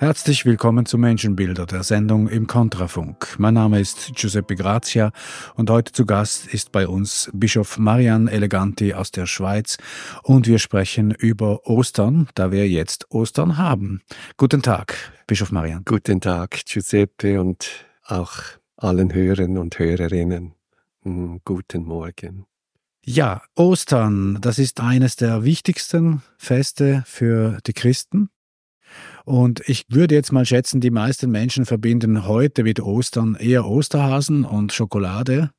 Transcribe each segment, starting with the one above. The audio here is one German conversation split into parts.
Herzlich willkommen zu Menschenbilder, der Sendung im Kontrafunk. Mein Name ist Giuseppe Grazia und heute zu Gast ist bei uns Bischof Marian Eleganti aus der Schweiz und wir sprechen über Ostern, da wir jetzt Ostern haben. Guten Tag, Bischof Marian. Guten Tag, Giuseppe, und auch allen Hörern und Hörerinnen. Guten Morgen. Ja, Ostern, das ist eines der wichtigsten Feste für die Christen. Und ich würde jetzt mal schätzen, die meisten Menschen verbinden heute mit Ostern eher Osterhasen und Schokolade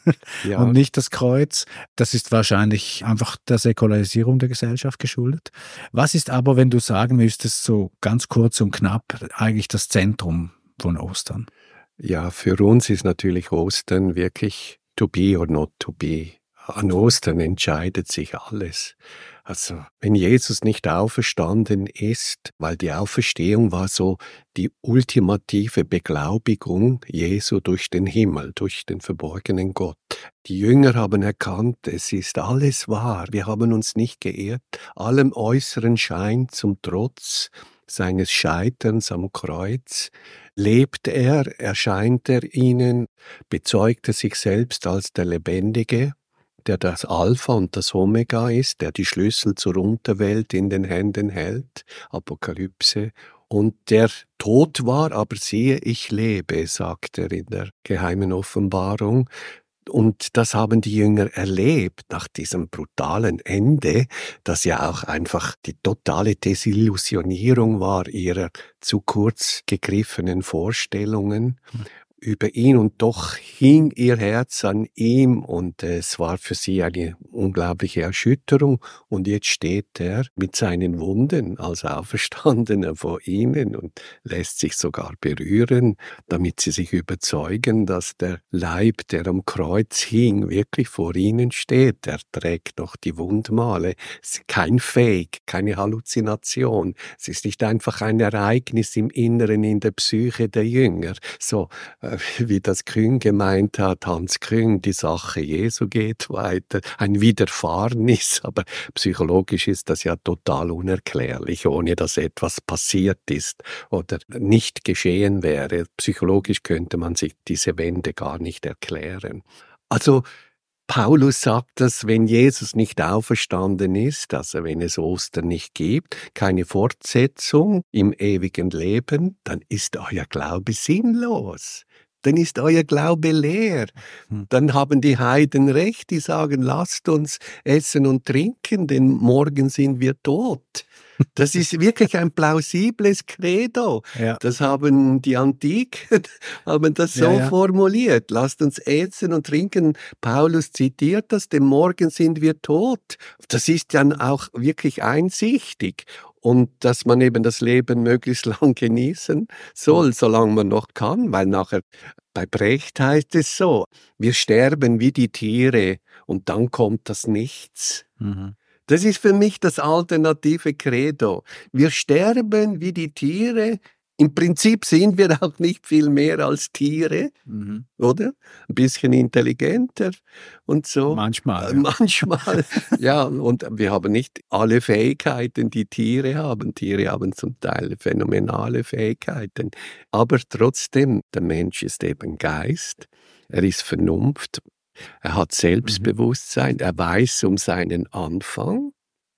Ja, und nicht das Kreuz. Das ist wahrscheinlich einfach der Säkularisierung der Gesellschaft geschuldet. Was ist aber, wenn du sagen müsstest, so ganz kurz und knapp, eigentlich das Zentrum von Ostern? ja, für uns ist natürlich Ostern wirklich to be or not to be. An Ostern entscheidet sich alles. Also, wenn Jesus nicht auferstanden ist, weil die Auferstehung war so die ultimative Beglaubigung Jesu durch den Himmel, durch den verborgenen Gott. Die Jünger haben erkannt, es ist alles wahr, wir haben uns nicht geirrt, allem äußeren Schein zum Trotz seines Scheiterns am Kreuz, lebt er, erscheint er ihnen, bezeugt er sich selbst als der Lebendige, der das Alpha und das Omega ist, der die Schlüssel zur Unterwelt in den Händen hält, Apokalypse, und der tot war, aber siehe, ich lebe, sagt er in der geheimen Offenbarung. Und das haben die Jünger erlebt nach diesem brutalen Ende, das ja auch einfach die totale Desillusionierung war ihrer zu kurz gegriffenen Vorstellungen über ihn, und doch hing ihr Herz an ihm und es war für sie eine unglaubliche Erschütterung, und jetzt steht er mit seinen Wunden als Auferstandener vor ihnen und lässt sich sogar berühren, damit sie sich überzeugen, dass der Leib, der am Kreuz hing, wirklich vor ihnen steht. Er trägt noch die Wundmale. Es ist kein Fake, keine Halluzination. Es ist nicht einfach ein Ereignis im Inneren, in der Psyche der Jünger. So, wie das Küng gemeint hat, Hans Küng, die Sache Jesu geht weiter, ein Widerfahrenis, aber psychologisch ist das ja total unerklärlich, ohne dass etwas passiert ist oder nicht geschehen wäre. Psychologisch könnte man sich diese Wende gar nicht erklären. Also Paulus sagt, dass wenn Jesus nicht auferstanden ist, also wenn es Ostern nicht gibt, keine Fortsetzung im ewigen Leben, dann ist euer Glaube sinnlos. Dann ist euer Glaube leer. Dann haben die Heiden recht, die sagen, lasst uns essen und trinken, denn morgen sind wir tot. Das ist wirklich ein plausibles Credo. Ja. Das haben die Antiken haben das so formuliert. Lasst uns essen und trinken. Paulus zitiert das, denn morgen sind wir tot. Das ist dann auch wirklich einsichtig. Und dass man eben das Leben möglichst lang genießen soll, solange man noch kann, weil nachher bei Brecht heißt es so, wir sterben wie die Tiere und dann kommt das Nichts. Das ist für mich das alternative Credo. Wir sterben wie die Tiere. Im Prinzip sind wir auch nicht viel mehr als Tiere, oder? Ein bisschen intelligenter und so. Manchmal. Manchmal, ja. Und wir haben nicht alle Fähigkeiten, die Tiere haben. Tiere haben zum Teil phänomenale Fähigkeiten. Aber trotzdem, der Mensch ist eben Geist. Er ist Vernunft. Er hat Selbstbewusstsein, er weiß um seinen Anfang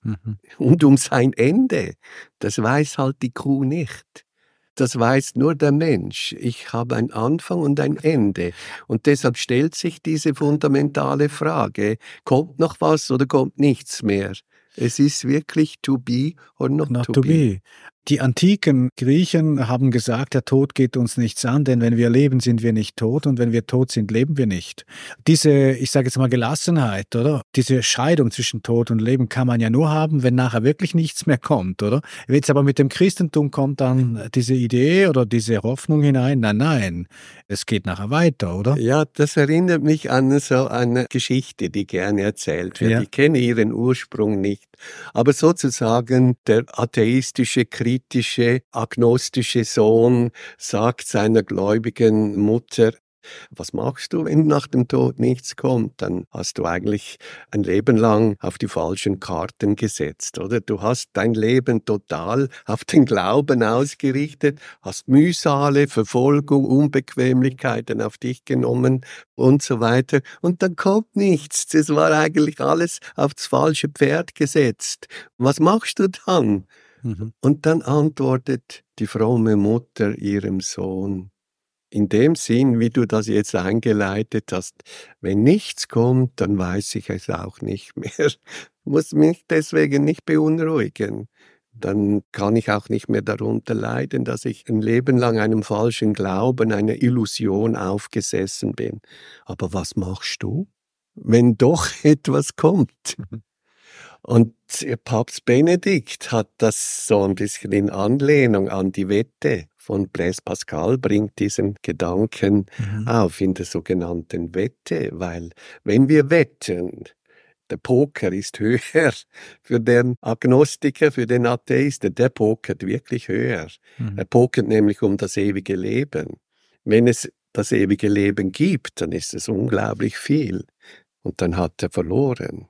und um sein Ende. Das weiß halt die Kuh nicht. Das weiß nur der Mensch. Ich habe einen Anfang und ein Ende. Und deshalb stellt sich diese fundamentale Frage, kommt noch was oder kommt nichts mehr? Es ist wirklich to be or not to be. Die antiken Griechen haben gesagt, der Tod geht uns nichts an, denn wenn wir leben, sind wir nicht tot und wenn wir tot sind, leben wir nicht. Diese, ich sage jetzt mal Gelassenheit, oder? Diese Scheidung zwischen Tod und Leben kann man ja nur haben, wenn nachher wirklich nichts mehr kommt, oder? Jetzt aber mit dem Christentum kommt dann diese Idee oder diese Hoffnung hinein, nein, es geht nachher weiter, oder? Ja, das erinnert mich an so eine Geschichte, die gerne erzählt wird. Ja. Ich kenne ihren Ursprung nicht, aber sozusagen der atheistische, kritische, agnostische Sohn sagt seiner gläubigen Mutter, Was machst du, wenn nach dem Tod nichts kommt? Dann hast du eigentlich ein Leben lang auf die falschen Karten gesetzt, oder? Du hast dein Leben total auf den Glauben ausgerichtet, hast Mühsale, Verfolgung, Unbequemlichkeiten auf dich genommen und so weiter. Und dann kommt nichts. Das war eigentlich alles auf das falsche Pferd gesetzt. Was machst du dann? Mhm. Und dann antwortet die fromme Mutter ihrem Sohn, in dem Sinn, wie du das jetzt eingeleitet hast: „Wenn nichts kommt, dann weiß ich es auch nicht mehr. Muss mich deswegen nicht beunruhigen. Dann kann ich auch nicht mehr darunter leiden, dass ich ein Leben lang einem falschen Glauben, einer Illusion aufgesessen bin. Aber was machst du, wenn doch etwas kommt?“ Mhm. Und Papst Benedikt hat das so ein bisschen in Anlehnung an die Wette von Blaise Pascal, bringt diesen Gedanken Mhm. auf in der sogenannten Wette, weil wenn wir wetten, der Poker ist höher für den Agnostiker, für den Atheisten, der pokert wirklich höher. Er Mhm. pokert nämlich um das ewige Leben. Wenn es das ewige Leben gibt, dann ist es unglaublich viel und dann hat er verloren.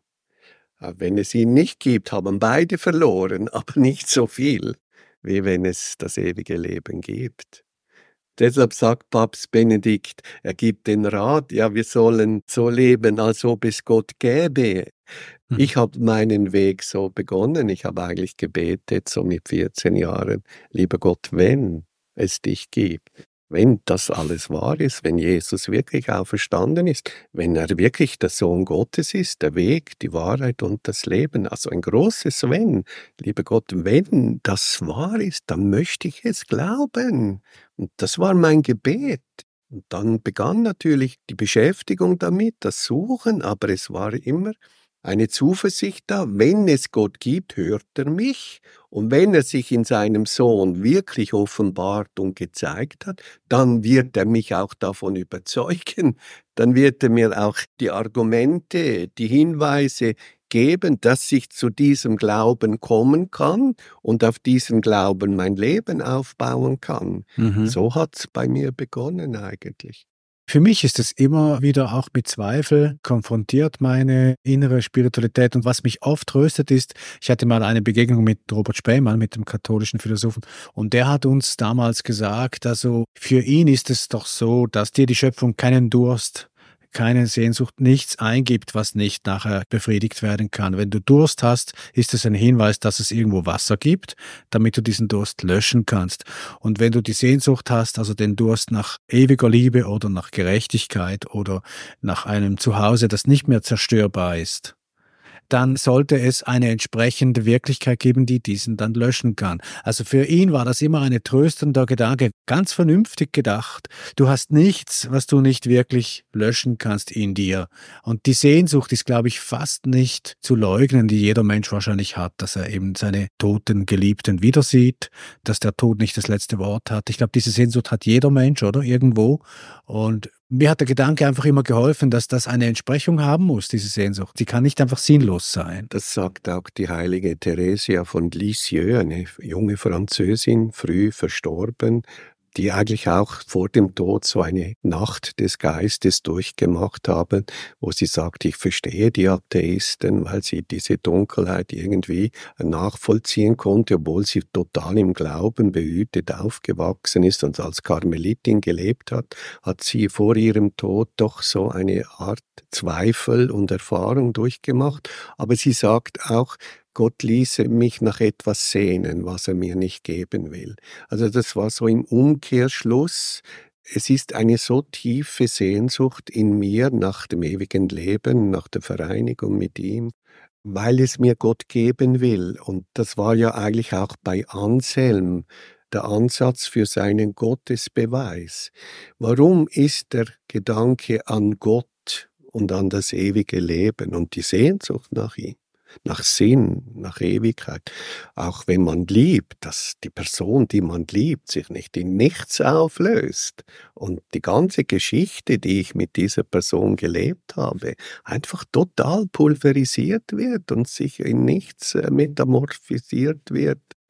Wenn es ihn nicht gibt, haben beide verloren, aber nicht so viel, wie wenn es das ewige Leben gibt. Deshalb sagt Papst Benedikt, er gibt den Rat, ja, wir sollen so leben, als ob es Gott gäbe. Mhm. Ich habe meinen Weg so begonnen. Ich habe eigentlich gebetet, so mit 14 Jahren, lieber Gott, wenn es dich gibt, wenn das alles wahr ist, wenn Jesus wirklich auferstanden ist, wenn er wirklich der Sohn Gottes ist, der Weg, die Wahrheit und das Leben, also ein großes Wenn, lieber Gott, wenn das wahr ist, dann möchte ich es glauben. Und das war mein Gebet. Und dann begann natürlich die Beschäftigung damit, das Suchen, aber es war immer eine Zuversicht da, wenn es Gott gibt, hört er mich. Und wenn er sich in seinem Sohn wirklich offenbart und gezeigt hat, dann wird er mich auch davon überzeugen. Dann wird er mir auch die Argumente, die Hinweise geben, dass ich zu diesem Glauben kommen kann und auf diesen Glauben mein Leben aufbauen kann. Mhm. So hat's bei mir begonnen eigentlich. Für mich ist es immer wieder auch mit Zweifel konfrontiert, meine innere Spiritualität. Und was mich oft tröstet ist, ich hatte mal eine Begegnung mit Robert Spähmann, mit dem katholischen Philosophen, und der hat uns damals gesagt, also für ihn ist es doch so, dass dir die Schöpfung keinen Durst, keine Sehnsucht, nichts eingibt, was nicht nachher befriedigt werden kann. Wenn du Durst hast, ist es ein Hinweis, dass es irgendwo Wasser gibt, damit du diesen Durst löschen kannst. Und wenn du die Sehnsucht hast, also den Durst nach ewiger Liebe oder nach Gerechtigkeit oder nach einem Zuhause, das nicht mehr zerstörbar ist, dann sollte es eine entsprechende Wirklichkeit geben, die diesen dann löschen kann. Also für ihn war das immer ein tröstender Gedanke, ganz vernünftig gedacht. Du hast nichts, was du nicht wirklich löschen kannst in dir. Und die Sehnsucht ist, glaube ich, fast nicht zu leugnen, die jeder Mensch wahrscheinlich hat, dass er eben seine toten Geliebten wieder sieht, dass der Tod nicht das letzte Wort hat. Ich glaube, diese Sehnsucht hat jeder Mensch, oder? Irgendwo. Und mir hat der Gedanke einfach immer geholfen, dass das eine Entsprechung haben muss, diese Sehnsucht. Sie kann nicht einfach sinnlos sein. Das sagt auch die heilige Theresia von Lisieux, eine junge Französin, früh verstorben, die eigentlich auch vor dem Tod so eine Nacht des Geistes durchgemacht haben, wo sie sagt, ich verstehe die Atheisten, weil sie diese Dunkelheit irgendwie nachvollziehen konnte, obwohl sie total im Glauben behütet aufgewachsen ist und als Karmelitin gelebt hat, hat sie vor ihrem Tod doch so eine Art Zweifel und Erfahrung durchgemacht. Aber sie sagt auch, Gott ließe mich nach etwas sehnen, was er mir nicht geben will. Also das war so im Umkehrschluss. Es ist eine so tiefe Sehnsucht in mir nach dem ewigen Leben, nach der Vereinigung mit ihm, weil es mir Gott geben will. Und das war ja eigentlich auch bei Anselm der Ansatz für seinen Gottesbeweis. Warum ist der Gedanke an Gott und an das ewige Leben und die Sehnsucht nach ihm? Nach Sinn, nach Ewigkeit. Auch wenn man liebt, dass die Person, die man liebt, sich nicht in nichts auflöst und die ganze Geschichte, die ich mit dieser Person gelebt habe, einfach total pulverisiert wird und sich in nichts metamorphisiert wird.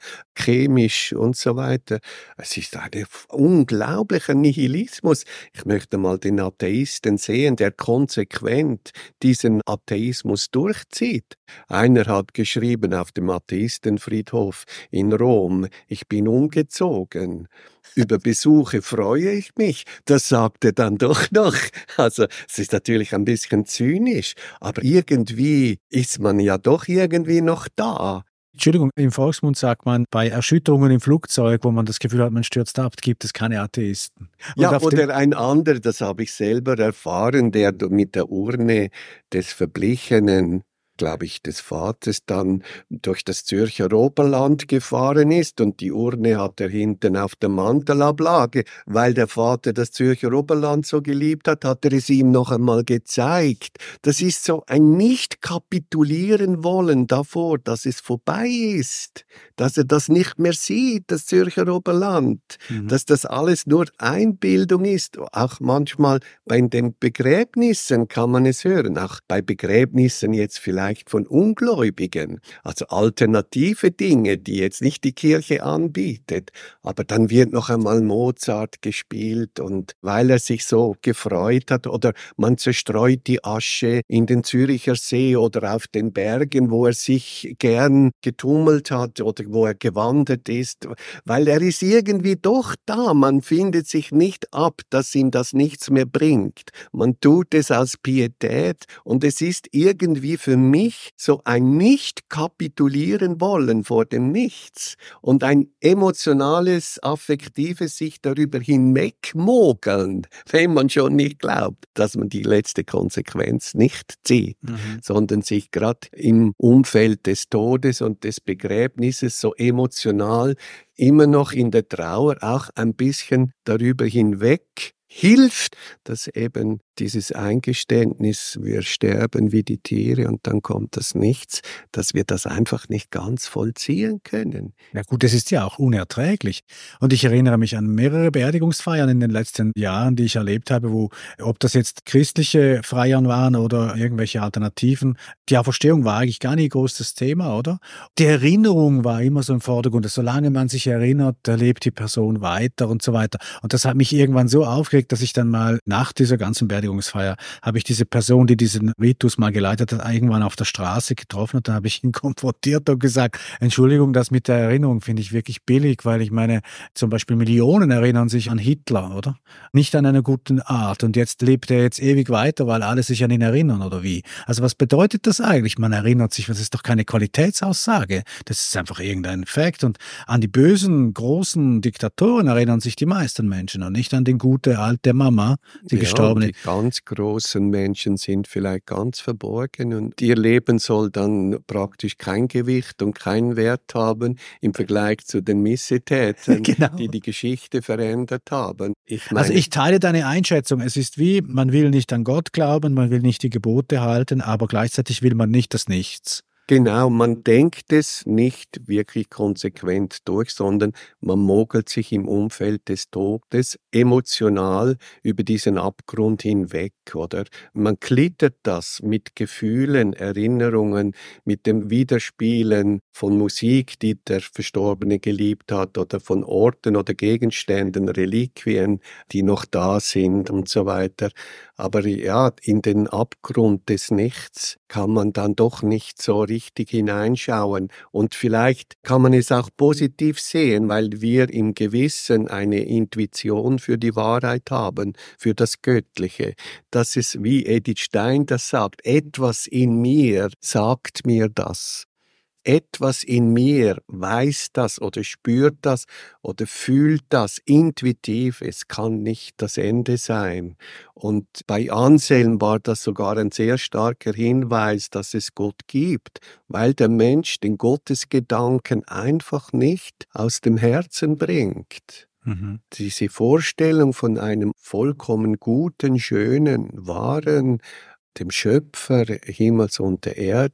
chemisch und so weiter. Es ist ein unglaublicher Nihilismus. Ich möchte mal den Atheisten sehen, der konsequent diesen Atheismus durchzieht. Einer hat geschrieben auf dem Atheistenfriedhof in Rom, ich bin umgezogen. Über Besuche freue ich mich. Das sagt er dann doch noch. Also es ist natürlich ein bisschen zynisch, aber irgendwie ist man ja doch irgendwie noch da. Entschuldigung, im Volksmund sagt man, bei Erschütterungen im Flugzeug, wo man das Gefühl hat, man stürzt ab, gibt es keine Atheisten. Und Ja, oder ein anderer, das habe ich selber erfahren, der mit der Urne des Verblichenen, glaube ich, des Vaters dann durch das Zürcher Oberland gefahren ist und die Urne hat er hinten auf der Mantelablage. Weil der Vater das Zürcher Oberland so geliebt hat, hat er es ihm noch einmal gezeigt. Das ist so ein Nicht-Kapitulieren wollen davor, dass es vorbei ist, dass er das nicht mehr sieht, das Zürcher Oberland, dass das alles nur Einbildung ist. Auch manchmal bei den Begräbnissen kann man es hören, auch bei Begräbnissen jetzt vielleicht von Ungläubigen, also alternative Dinge, die jetzt nicht die Kirche anbietet, aber dann wird noch einmal Mozart gespielt und weil er sich so gefreut hat oder man zerstreut die Asche in den Züricher See oder auf den Bergen, wo er sich gern getummelt hat oder wo er gewandert ist, weil er ist irgendwie doch da, man findet sich nicht ab, dass ihm das nichts mehr bringt. Man tut es aus Pietät und es ist irgendwie für mich so ein Nicht-Kapitulieren wollen vor dem Nichts und ein emotionales, affektives sich darüber hinwegmogeln, wenn man schon nicht glaubt, dass man die letzte Konsequenz nicht zieht, sondern sich gerade im Umfeld des Todes und des Begräbnisses so emotional immer noch in der Trauer auch ein bisschen darüber hinweg hilft, dass eben dieses Eingeständnis, wir sterben wie die Tiere und dann kommt das Nichts, dass wir das einfach nicht ganz vollziehen können. Ja gut, das ist ja auch unerträglich. Und ich erinnere mich an mehrere Beerdigungsfeiern in den letzten Jahren, die ich erlebt habe, wo, ob das jetzt christliche Feiern waren oder irgendwelche Alternativen, die Auferstehung war eigentlich gar nicht groß das Thema, oder? Die Erinnerung war immer so im Vordergrund. Solange man sich erinnert, da lebt die Person weiter und so weiter. Und das hat mich irgendwann so aufgeregt, dass ich dann mal nach dieser ganzen Beerdigungsfeier habe ich diese Person, die diesen Ritus mal geleitet hat, irgendwann auf der Straße getroffen und dann habe ich ihn konfrontiert und gesagt, Entschuldigung, das mit der Erinnerung finde ich wirklich billig, weil ich meine, zum Beispiel Millionen erinnern sich an Hitler, oder? Nicht an einer guten Art und jetzt lebt er jetzt ewig weiter, weil alle sich an ihn erinnern, oder wie? Also was bedeutet das eigentlich? Man erinnert sich, das ist doch keine Qualitätsaussage, das ist einfach irgendein Fakt und an die bösen, großen Diktatoren erinnern sich die meisten Menschen und nicht an den gute alte Mama, die gestorben ist. Die ganz großen Menschen sind vielleicht ganz verborgen und ihr Leben soll dann praktisch kein Gewicht und keinen Wert haben im Vergleich zu den Missetätern, Genau. die die Geschichte verändert haben. Also ich teile deine Einschätzung. Es ist wie, man will nicht an Gott glauben, man will nicht die Gebote halten, aber gleichzeitig will man nicht das Nichts. Genau, man denkt es nicht wirklich konsequent durch, sondern man mogelt sich im Umfeld des Todes emotional über diesen Abgrund hinweg, oder? Man glittert das mit Gefühlen, Erinnerungen, mit dem Widerspielen von Musik, die der Verstorbene geliebt hat, oder von Orten oder Gegenständen, Reliquien, die noch da sind und so weiter. Aber ja, in den Abgrund des Nichts kann man dann doch nicht so richtig hineinschauen. Und vielleicht kann man es auch positiv sehen, weil wir im Gewissen eine Intuition für die Wahrheit haben, für das Göttliche. Dass es, wie Edith Stein das sagt, etwas in mir sagt mir das. Etwas in mir weiß das oder spürt das oder fühlt das intuitiv. Es kann nicht das Ende sein. Und bei Anselm war das sogar ein sehr starker Hinweis, dass es Gott gibt, weil der Mensch den Gottesgedanken einfach nicht aus dem Herzen bringt. Diese Vorstellung von einem vollkommen guten, schönen, wahren, dem Schöpfer Himmels und der Erde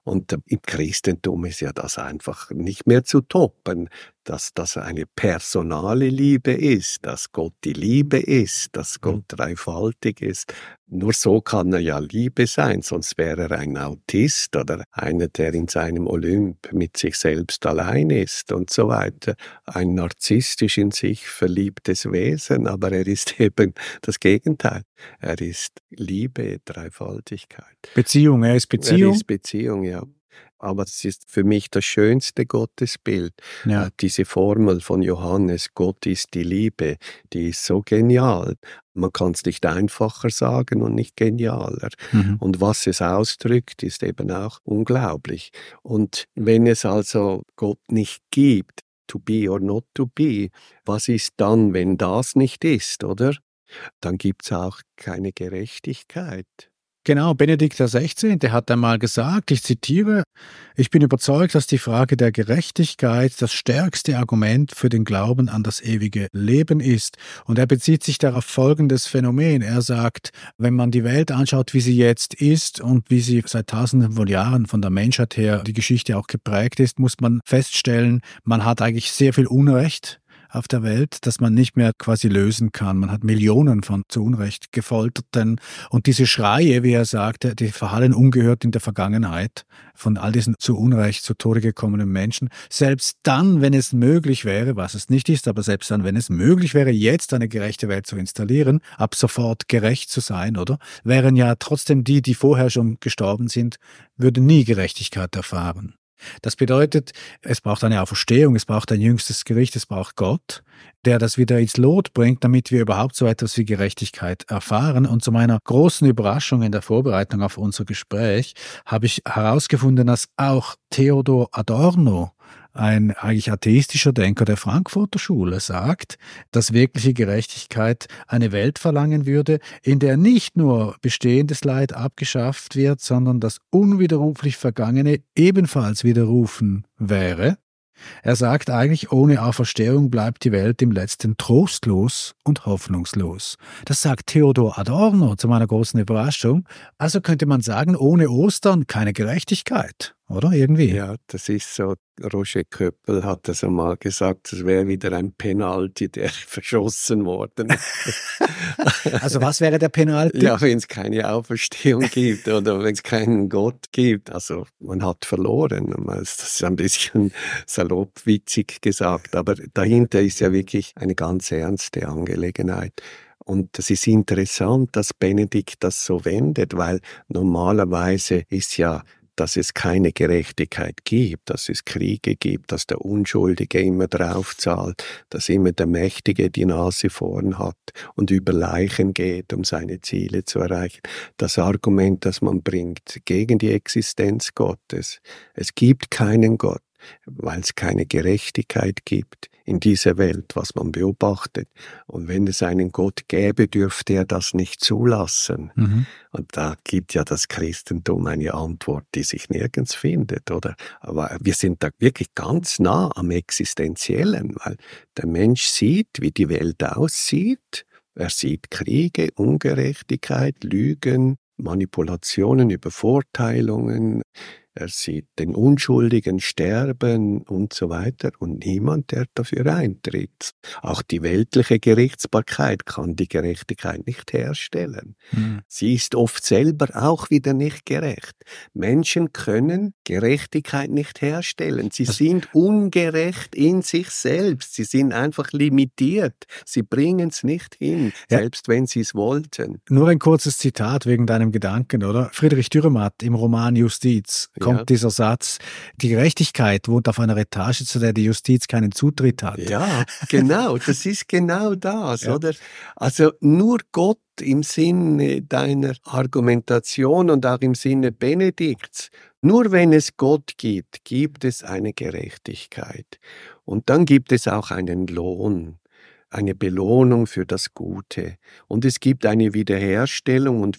Und im Christentum ist ja das einfach nicht mehr zu toppen, dass das eine personale Liebe ist, dass Gott die Liebe ist, dass Gott dreifaltig ist. Nur so kann er ja Liebe sein, sonst wäre er ein Autist oder einer, der in seinem Olymp mit sich selbst allein ist und so weiter. Ein narzisstisch in sich verliebtes Wesen, aber er ist eben das Gegenteil. Er ist Liebe, Dreifaltigkeit. Beziehung, er ist Beziehung. Er ist Beziehung, ja. Aber es ist für mich das schönste Gottesbild. Ja. Diese Formel von Johannes, Gott ist die Liebe, die ist so genial. Man kann es nicht einfacher sagen und nicht genialer. Und was es ausdrückt, ist eben auch unglaublich. Und wenn es also Gott nicht gibt, to be or not to be, was ist dann, wenn das nicht ist, oder? Dann gibt es auch keine Gerechtigkeit. Genau, Benedikt XVI. Hat einmal gesagt, ich zitiere, ich bin überzeugt, dass die Frage der Gerechtigkeit das stärkste Argument für den Glauben an das ewige Leben ist. Und er bezieht sich darauf folgendes Phänomen. Er sagt, wenn man die Welt anschaut, wie sie jetzt ist und wie sie seit Tausenden von Jahren von der Menschheit her die Geschichte auch geprägt ist, muss man feststellen, man hat eigentlich sehr viel Unrecht auf der Welt, das man nicht mehr quasi lösen kann. Man hat Millionen von zu Unrecht Gefolterten und diese Schreie, wie er sagte, die verhallen ungehört in der Vergangenheit von all diesen zu Unrecht zu Tode gekommenen Menschen. Selbst dann, wenn es möglich wäre, was es nicht ist, aber selbst dann, wenn es möglich wäre, jetzt eine gerechte Welt zu installieren, ab sofort gerecht zu sein, oder? Wären ja trotzdem die vorher schon gestorben sind, würden nie Gerechtigkeit erfahren. Das bedeutet, es braucht eine Auferstehung, es braucht ein jüngstes Gericht, es braucht Gott, der das wieder ins Lot bringt, damit wir überhaupt so etwas wie Gerechtigkeit erfahren. Und zu meiner großen Überraschung in der Vorbereitung auf unser Gespräch habe ich herausgefunden, dass auch Theodor Adorno, ein eigentlich atheistischer Denker der Frankfurter Schule, sagt, dass wirkliche Gerechtigkeit eine Welt verlangen würde, in der nicht nur bestehendes Leid abgeschafft wird, sondern das unwiderruflich Vergangene ebenfalls widerrufen wäre. Er sagt eigentlich, ohne Auferstehung bleibt die Welt im Letzten trostlos und hoffnungslos. Das sagt Theodor Adorno zu meiner großen Überraschung. Also könnte man sagen, ohne Ostern keine Gerechtigkeit, oder? Irgendwie. Ja, das ist so. Roger Köppel hat das einmal gesagt, es wäre wieder ein Penalty, der verschossen worden ist. Also was wäre der Penalty? Ja, wenn es keine Auferstehung gibt oder wenn es keinen Gott gibt. Also man hat verloren. Das ist ein bisschen salopp witzig gesagt, aber dahinter ist ja wirklich eine ganz ernste Angelegenheit. Und es ist interessant, dass Benedikt das so wendet, weil normalerweise ist ja, dass es keine Gerechtigkeit gibt, dass es Kriege gibt, dass der Unschuldige immer draufzahlt, dass immer der Mächtige die Nase vorn hat und über Leichen geht, um seine Ziele zu erreichen. Das Argument, das man bringt gegen die Existenz Gottes. Es gibt keinen Gott, weil es keine Gerechtigkeit gibt in dieser Welt, was man beobachtet. Und wenn es einen Gott gäbe, dürfte er das nicht zulassen. Und da gibt ja das Christentum eine Antwort, die sich nirgends findet, oder? Aber wir sind da wirklich ganz nah am Existenziellen, weil der Mensch sieht, wie die Welt aussieht. Er sieht Kriege, Ungerechtigkeit, Lügen, Manipulationen, Übervorteilungen. Er sieht den Unschuldigen sterben und so weiter und niemand, der dafür eintritt. Auch die weltliche Gerichtsbarkeit kann die Gerechtigkeit nicht herstellen. Sie ist oft selber auch wieder nicht gerecht. Menschen können Gerechtigkeit nicht herstellen. Sie sind ungerecht in sich selbst. Sie sind einfach limitiert. Sie bringen es nicht hin, selbst wenn sie es wollten. Nur ein kurzes Zitat wegen deinem Gedanken, oder? Friedrich Dürrenmatt im Roman Justiz kommt dieser Satz, die Gerechtigkeit wohnt auf einer Etage, zu der die Justiz keinen Zutritt hat. Ja, genau, das ist genau das, oder? Also nur Gott im Sinne deiner Argumentation und auch im Sinne Benedikts, nur wenn es Gott gibt, gibt es eine Gerechtigkeit. Und dann gibt es auch einen Lohn. Eine Belohnung für das Gute. Und es gibt eine Wiederherstellung und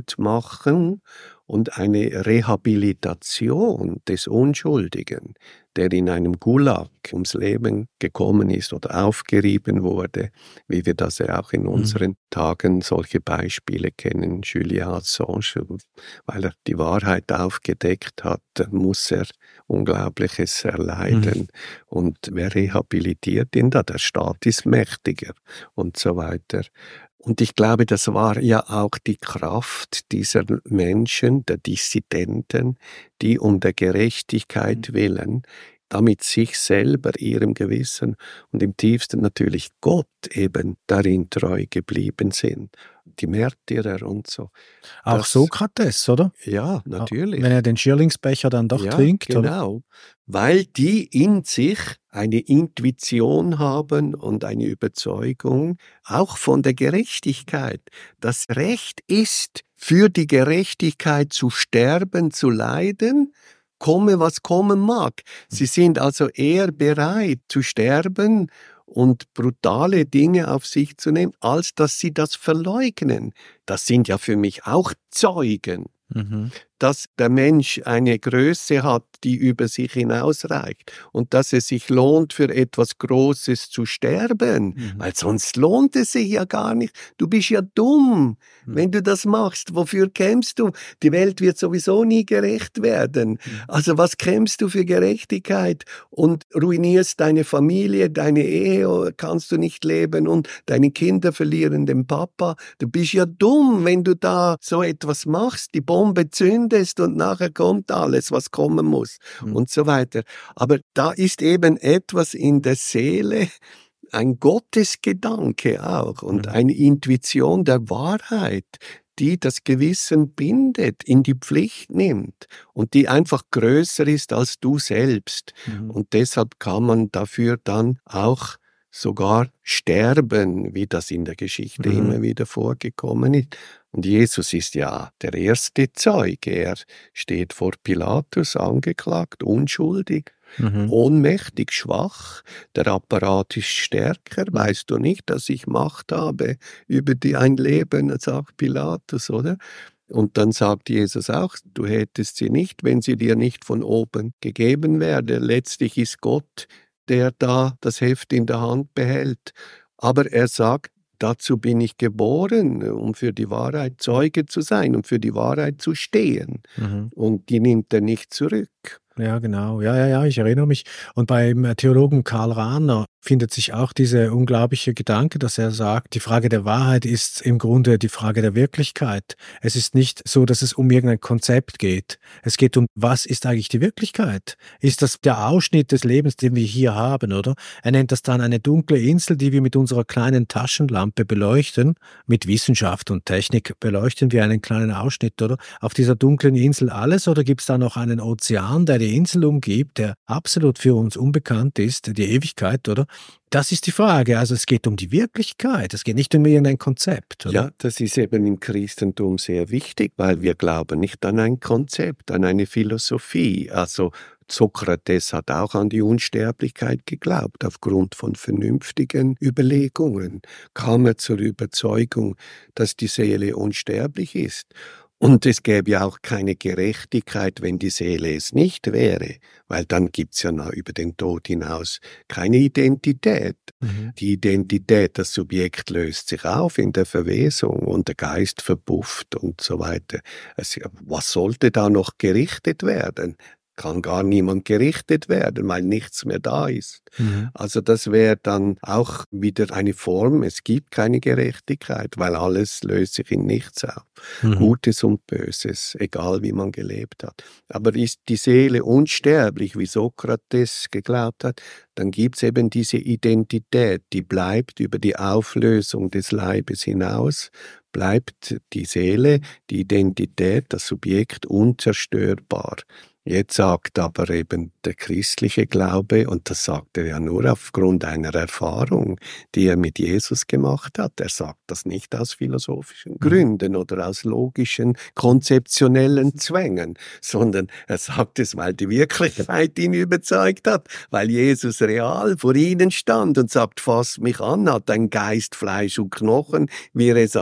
Wiedergutmachung und eine Rehabilitation des Unschuldigen. der in einem Gulag ums Leben gekommen ist oder aufgerieben wurde, wie wir das ja auch in unseren Tagen solche Beispiele kennen. Julian Assange, weil er die Wahrheit aufgedeckt hat, muss er Unglaubliches erleiden. Und wer rehabilitiert ihn da? Der Staat ist mächtiger und so weiter. Und ich glaube, das war ja auch die Kraft dieser Menschen, der Dissidenten, die um der Gerechtigkeit willen, damit sich selber, ihrem Gewissen und im tiefsten natürlich Gott eben darin treu geblieben sind. Die Märtyrer und so. Auch Sokrates, oder? Ja, natürlich. Wenn er den Schierlingsbecher dann doch trinkt. Genau. Oder? Weil die in sich eine Intuition haben und eine Überzeugung, auch von der Gerechtigkeit. Das Recht ist, für die Gerechtigkeit zu sterben, zu leiden, komme was kommen mag. Sie sind also eher bereit zu sterben und brutale Dinge auf sich zu nehmen, als dass sie das verleugnen. Das sind ja für mich auch Zeugen, dass der Mensch eine Größe hat, die über sich hinausreicht und dass es sich lohnt, für etwas Großes zu sterben, weil sonst lohnt es sich ja gar nicht. Du bist ja dumm, wenn du das machst. Wofür kämpfst du? Die Welt wird sowieso nie gerecht werden. Also was kämpfst du für Gerechtigkeit und ruinierst deine Familie, deine Ehe, kannst du nicht leben und deine Kinder verlieren den Papa. Du bist ja dumm, wenn du da so etwas machst, die Bombe zündest und nachher kommt alles, was kommen muss und so weiter. Aber da ist eben etwas in der Seele, ein Gottesgedanke auch und eine Intuition der Wahrheit, die das Gewissen bindet, in die Pflicht nimmt und die einfach größer ist als du selbst. Und deshalb kann man dafür dann auch sogar sterben, wie das in der Geschichte immer wieder vorgekommen ist. Und Jesus ist ja der erste Zeuge. Er steht vor Pilatus angeklagt, unschuldig, ohnmächtig, schwach. Der Apparat ist stärker. Weißt du nicht, dass ich Macht habe über ein Leben, sagt Pilatus, oder? Und dann sagt Jesus auch, du hättest sie nicht, wenn sie dir nicht von oben gegeben werde. Letztlich ist Gott, der da das Heft in der Hand behält. Aber er sagt, dazu bin ich geboren, um für die Wahrheit Zeuge zu sein, um für die Wahrheit zu stehen. Und die nimmt er nicht zurück. Ja, genau. Ja, ich erinnere mich. Und beim Theologen Karl Rahner findet sich auch dieser unglaubliche Gedanke, dass er sagt, die Frage der Wahrheit ist im Grunde die Frage der Wirklichkeit. Es ist nicht so, dass es um irgendein Konzept geht. Es geht um, was ist eigentlich die Wirklichkeit? Ist das der Ausschnitt des Lebens, den wir hier haben, oder? Er nennt das dann eine dunkle Insel, die wir mit unserer kleinen Taschenlampe beleuchten. Mit Wissenschaft und Technik beleuchten wir einen kleinen Ausschnitt, oder? Auf dieser dunklen Insel alles, oder gibt es da noch einen Ozean, der die Insel umgibt, der absolut für uns unbekannt ist, die Ewigkeit, oder? Das ist die Frage. Also es geht um die Wirklichkeit, es geht nicht um irgendein Konzept, oder? Ja, das ist eben im Christentum sehr wichtig, weil wir glauben nicht an ein Konzept, an eine Philosophie. Also Sokrates hat auch an die Unsterblichkeit geglaubt. Aufgrund von vernünftigen Überlegungen kam er zur Überzeugung, dass die Seele unsterblich ist. Und es gäbe ja auch keine Gerechtigkeit, wenn die Seele es nicht wäre, weil dann gibt's ja noch über den Tod hinaus keine Identität. Die Identität, das Subjekt löst sich auf in der Verwesung und der Geist verpufft und so weiter. Was sollte da noch gerichtet werden? Kann gar niemand gerichtet werden, weil nichts mehr da ist. Also das wäre dann auch wieder eine Form, es gibt keine Gerechtigkeit, weil alles löst sich in nichts auf. Gutes und Böses, egal wie man gelebt hat. Aber ist die Seele unsterblich, wie Sokrates geglaubt hat, dann gibt's eben diese Identität, die bleibt über die Auflösung des Leibes hinaus, bleibt die Seele, die Identität, das Subjekt unzerstörbar. Jetzt sagt aber eben der christliche Glaube, und das sagt er ja nur aufgrund einer Erfahrung, die er mit Jesus gemacht hat. Er sagt das nicht aus philosophischen Gründen oder aus logischen, konzeptionellen Zwängen, sondern er sagt es, weil die Wirklichkeit ihn überzeugt hat, weil Jesus real vor ihnen stand und sagt, fass mich an, hat ein Geist, Fleisch und Knochen, wie er es an mir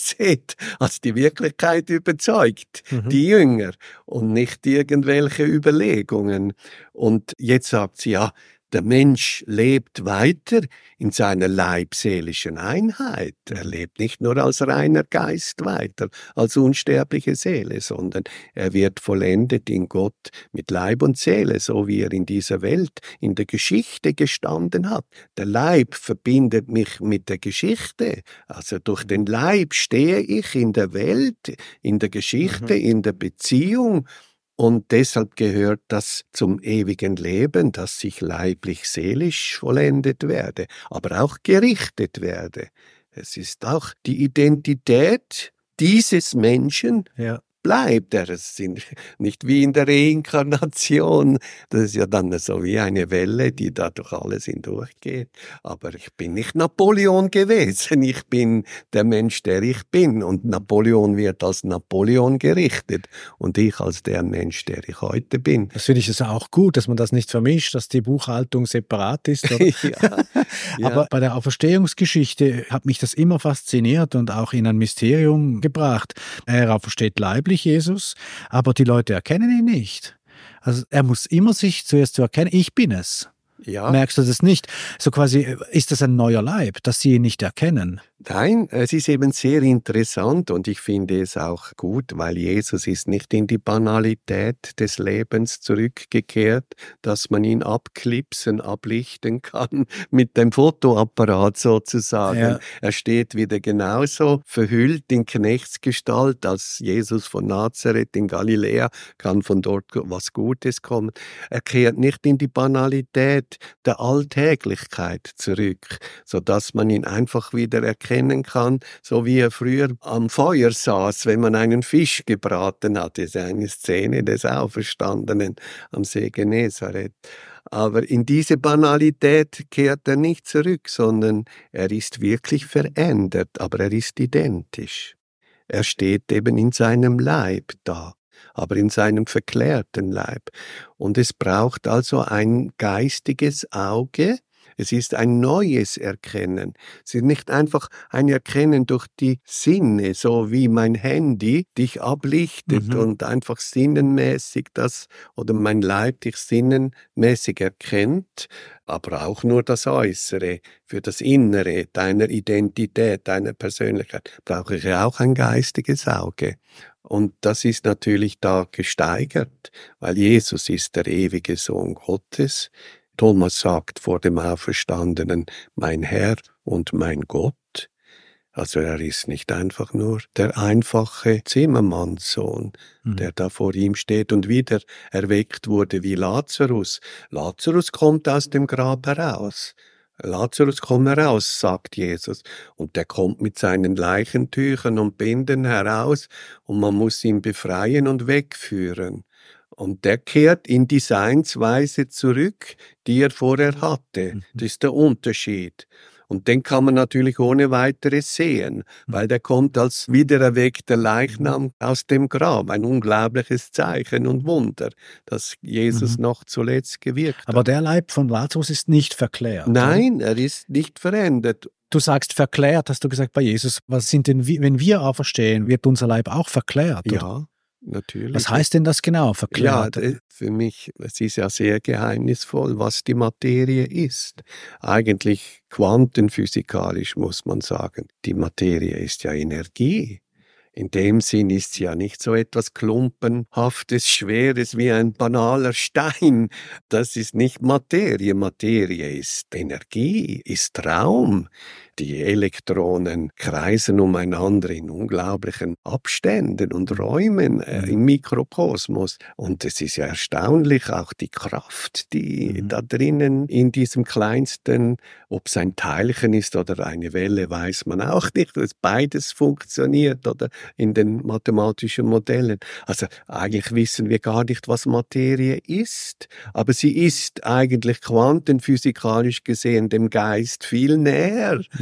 seht, als die Wirklichkeit überzeugt, die Jünger und nicht irgendwelche Überlegungen. Und jetzt sagt sie, ja, der Mensch lebt weiter in seiner leibseelischen Einheit. Er lebt nicht nur als reiner Geist weiter, als unsterbliche Seele, sondern er wird vollendet in Gott mit Leib und Seele, so wie er in dieser Welt, in der Geschichte gestanden hat. Der Leib verbindet mich mit der Geschichte. Also durch den Leib stehe ich in der Welt, in der Geschichte, in der Beziehung. Und deshalb gehört das zum ewigen Leben, dass ich leiblich-seelisch vollendet werde, aber auch gerichtet werde. Es ist auch die Identität dieses Menschen, bleibt er. Es sind nicht wie in der Reinkarnation. Das ist ja dann so wie eine Welle, die da durch alles hindurchgeht. Aber ich bin nicht Napoleon gewesen. Ich bin der Mensch, der ich bin. Und Napoleon wird als Napoleon gerichtet. Und ich als der Mensch, der ich heute bin. Das finde ich es auch gut, dass man das nicht vermischt, dass die Buchhaltung separat ist. Ja. Aber bei der Auferstehungsgeschichte hat mich das immer fasziniert und auch in ein Mysterium gebracht. Er aufersteht leiblich, Jesus, aber die Leute erkennen ihn nicht. Also er muss immer sich zuerst erkennen, ich bin es. Ja. Merkst du das nicht? So quasi, ist das ein neuer Leib, dass sie ihn nicht erkennen? Nein, es ist eben sehr interessant und ich finde es auch gut, weil Jesus ist nicht in die Banalität des Lebens zurückgekehrt, dass man ihn abklipsen, ablichten kann mit dem Fotoapparat sozusagen. Ja. Er steht wieder genauso verhüllt in Knechtsgestalt als Jesus von Nazareth in Galiläa, kann von dort was Gutes kommen. Er kehrt nicht in die Banalität der Alltäglichkeit zurück, sodass man ihn einfach wieder erkennen kann, so wie er früher am Feuer saß, wenn man einen Fisch gebraten hat. Das ist eine Szene des Auferstandenen am See Genezareth. Aber in diese Banalität kehrt er nicht zurück, sondern er ist wirklich verändert, aber er ist identisch. Er steht eben in seinem Leib da, aber in seinem verklärten Leib. Und es braucht also ein geistiges Auge. Es ist ein neues Erkennen. Es ist nicht einfach ein Erkennen durch die Sinne, so wie mein Handy dich ablichtet und einfach sinnenmäßig das, oder mein Leib dich sinnenmäßig erkennt, aber auch nur das Äußere. Für das Innere deiner Identität, deiner Persönlichkeit brauche ich auch ein geistiges Auge. Und das ist natürlich da gesteigert, weil Jesus ist der ewige Sohn Gottes. Thomas sagt vor dem Auferstandenen, mein Herr und mein Gott. Also er ist nicht einfach nur der einfache Zimmermannssohn, der da vor ihm steht und wieder erweckt wurde wie Lazarus. Lazarus kommt aus dem Grab heraus. Lazarus, komm heraus, sagt Jesus. Und der kommt mit seinen Leichentüchern und Binden heraus und man muss ihn befreien und wegführen. Und der kehrt in die Seinsweise zurück, die er vorher hatte. Das ist der Unterschied. Und den kann man natürlich ohne weiteres sehen, weil der kommt als wiedererweckter Leichnam aus dem Grab. Ein unglaubliches Zeichen und Wunder, das Jesus noch zuletzt gewirkt hat. Aber der Leib von Lazarus ist nicht verklärt. Nein, er ist nicht verändert. Du sagst verklärt, hast du gesagt bei Jesus. Was sind denn, wenn wir auferstehen, wird unser Leib auch verklärt? Ja. Oder? Natürlich. Was heißt denn das genau, verklärt? Ja, für mich, es ist ja sehr geheimnisvoll, was die Materie ist. Eigentlich quantenphysikalisch muss man sagen, die Materie ist ja Energie. In dem Sinn ist sie ja nicht so etwas Klumpenhaftes, Schweres wie ein banaler Stein. Das ist nicht Materie. Materie ist Energie, ist Raum. Die Elektronen kreisen umeinander in unglaublichen Abständen und Räumen im Mikrokosmos. Und es ist ja erstaunlich, auch die Kraft, die da drinnen in diesem kleinsten, ob es ein Teilchen ist oder eine Welle, weiß man auch nicht, dass beides funktioniert oder in den mathematischen Modellen. Also eigentlich wissen wir gar nicht, was Materie ist, aber sie ist eigentlich quantenphysikalisch gesehen dem Geist viel näher.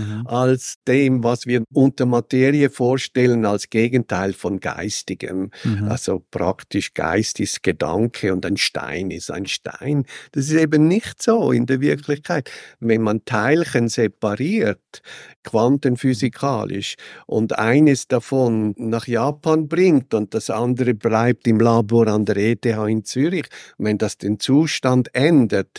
als dem, was wir unter Materie vorstellen, als Gegenteil von Geistigem. Also praktisch Geist ist Gedanke und ein Stein ist ein Stein. Das ist eben nicht so in der Wirklichkeit. Wenn man Teilchen separiert, quantenphysikalisch, und eines davon nach Japan bringt und das andere bleibt im Labor an der ETH in Zürich, wenn das den Zustand ändert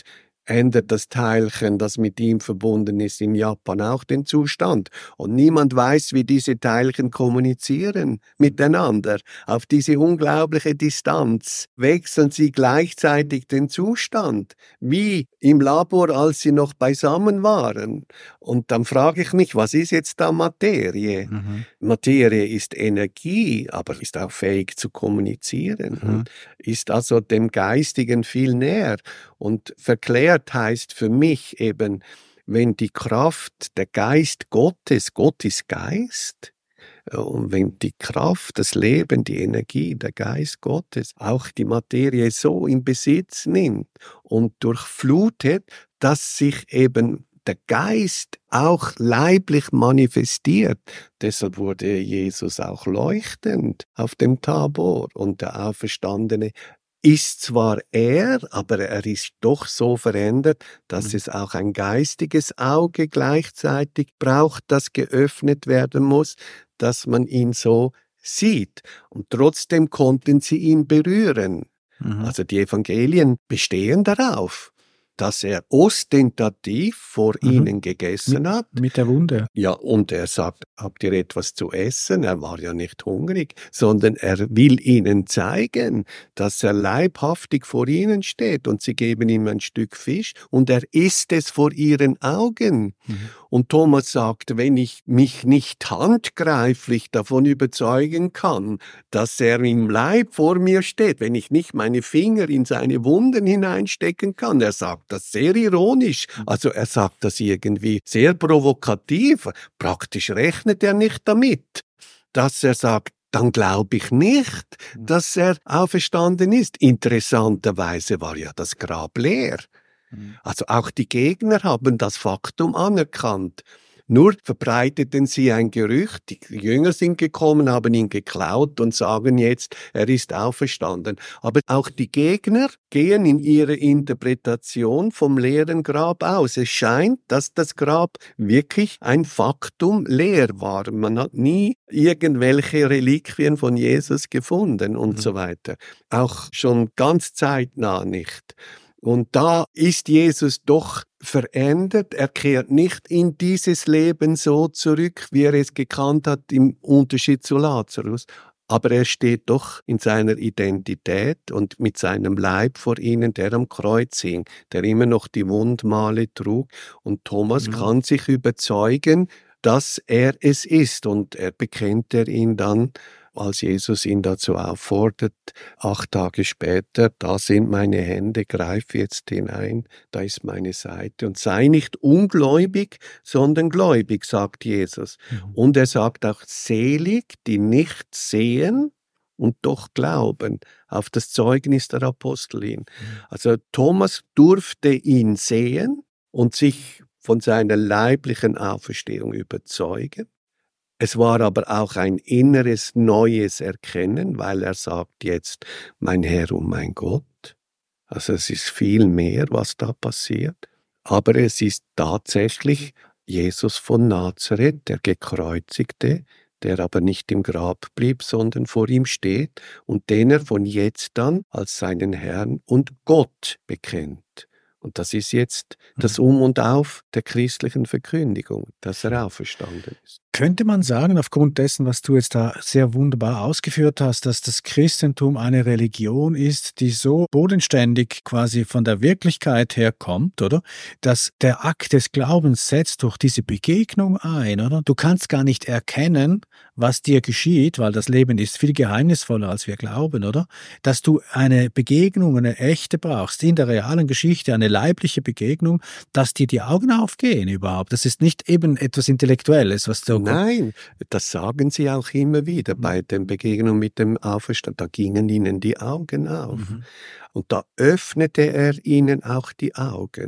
das Teilchen, das mit ihm verbunden ist, in Japan auch den Zustand. Und niemand weiß, wie diese Teilchen kommunizieren miteinander. Auf diese unglaubliche Distanz wechseln sie gleichzeitig den Zustand, wie im Labor, als sie noch beisammen waren. Und dann frage ich mich, was ist jetzt da Materie? Materie ist Energie, aber ist auch fähig zu kommunizieren und ist also dem Geistigen viel näher. Und verklärt heißt für mich eben, wenn die Kraft, der Geist Gottes, Gott ist Geist, und wenn die Kraft, das Leben, die Energie, der Geist Gottes auch die Materie so in Besitz nimmt und durchflutet, dass sich eben der Geist auch leiblich manifestiert. Deshalb wurde Jesus auch leuchtend auf dem Tabor und der Auferstandene ist zwar er, aber er ist doch so verändert, dass es auch ein geistiges Auge gleichzeitig braucht, das geöffnet werden muss, dass man ihn so sieht. Und trotzdem konnten sie ihn berühren. Also die Evangelien bestehen darauf, dass er ostentativ vor ihnen gegessen hat. Mit der Wunde. Ja, und er sagt, habt ihr etwas zu essen? Er war ja nicht hungrig, sondern er will ihnen zeigen, dass er leibhaftig vor ihnen steht und sie geben ihm ein Stück Fisch und er isst es vor ihren Augen. Und Thomas sagt, wenn ich mich nicht handgreiflich davon überzeugen kann, dass er im Leib vor mir steht, wenn ich nicht meine Finger in seine Wunden hineinstecken kann, er sagt das sehr ironisch, also er sagt das irgendwie sehr provokativ, praktisch rechnet er nicht damit, dass er sagt, dann glaube ich nicht, dass er auferstanden ist. Interessanterweise war ja das Grab leer. Also auch die Gegner haben das Faktum anerkannt. Nur verbreiteten sie ein Gerücht, die Jünger sind gekommen, haben ihn geklaut und sagen jetzt, er ist auferstanden. Aber auch die Gegner gehen in ihrer Interpretation vom leeren Grab aus. Es scheint, dass das Grab wirklich ein Faktum leer war. Man hat nie irgendwelche Reliquien von Jesus gefunden und so weiter. Auch schon ganz zeitnah nicht. Und da ist Jesus doch verändert. Er kehrt nicht in dieses Leben so zurück, wie er es gekannt hat, im Unterschied zu Lazarus. Aber er steht doch in seiner Identität und mit seinem Leib vor ihnen, der am Kreuz hing, der immer noch die Wundmale trug. Und Thomas kann sich überzeugen, dass er es ist. Und er bekennt ihn dann, als Jesus ihn dazu auffordert, 8 Tage später, da sind meine Hände, greif jetzt hinein, da ist meine Seite. Und sei nicht ungläubig, sondern gläubig, sagt Jesus. Und er sagt auch, selig, die nicht sehen und doch glauben, auf das Zeugnis der Apostel hin. Also Thomas durfte ihn sehen und sich von seiner leiblichen Auferstehung überzeugen. Es war aber auch ein inneres, neues Erkennen, weil er sagt jetzt, mein Herr und mein Gott. Also es ist viel mehr, was da passiert. Aber es ist tatsächlich Jesus von Nazareth, der Gekreuzigte, der aber nicht im Grab blieb, sondern vor ihm steht und den er von jetzt an als seinen Herrn und Gott bekennt. Und das ist jetzt das Um und Auf der christlichen Verkündigung, dass er auferstanden ist. Könnte man sagen, aufgrund dessen, was du jetzt da sehr wunderbar ausgeführt hast, dass das Christentum eine Religion ist, die so bodenständig quasi von der Wirklichkeit her kommt, oder? Dass der Akt des Glaubens setzt durch diese Begegnung ein, oder? Du kannst gar nicht erkennen, was dir geschieht, weil das Leben ist viel geheimnisvoller, als wir glauben, oder? Dass du eine Begegnung, eine echte brauchst, in der realen Geschichte, eine leibliche Begegnung, dass dir die Augen aufgehen überhaupt. Das ist nicht eben etwas Intellektuelles, was du... Nein, das sagen sie auch immer wieder bei den Begegnungen mit dem Auferstand. Da gingen ihnen die Augen auf. Und da öffnete er ihnen auch die Augen.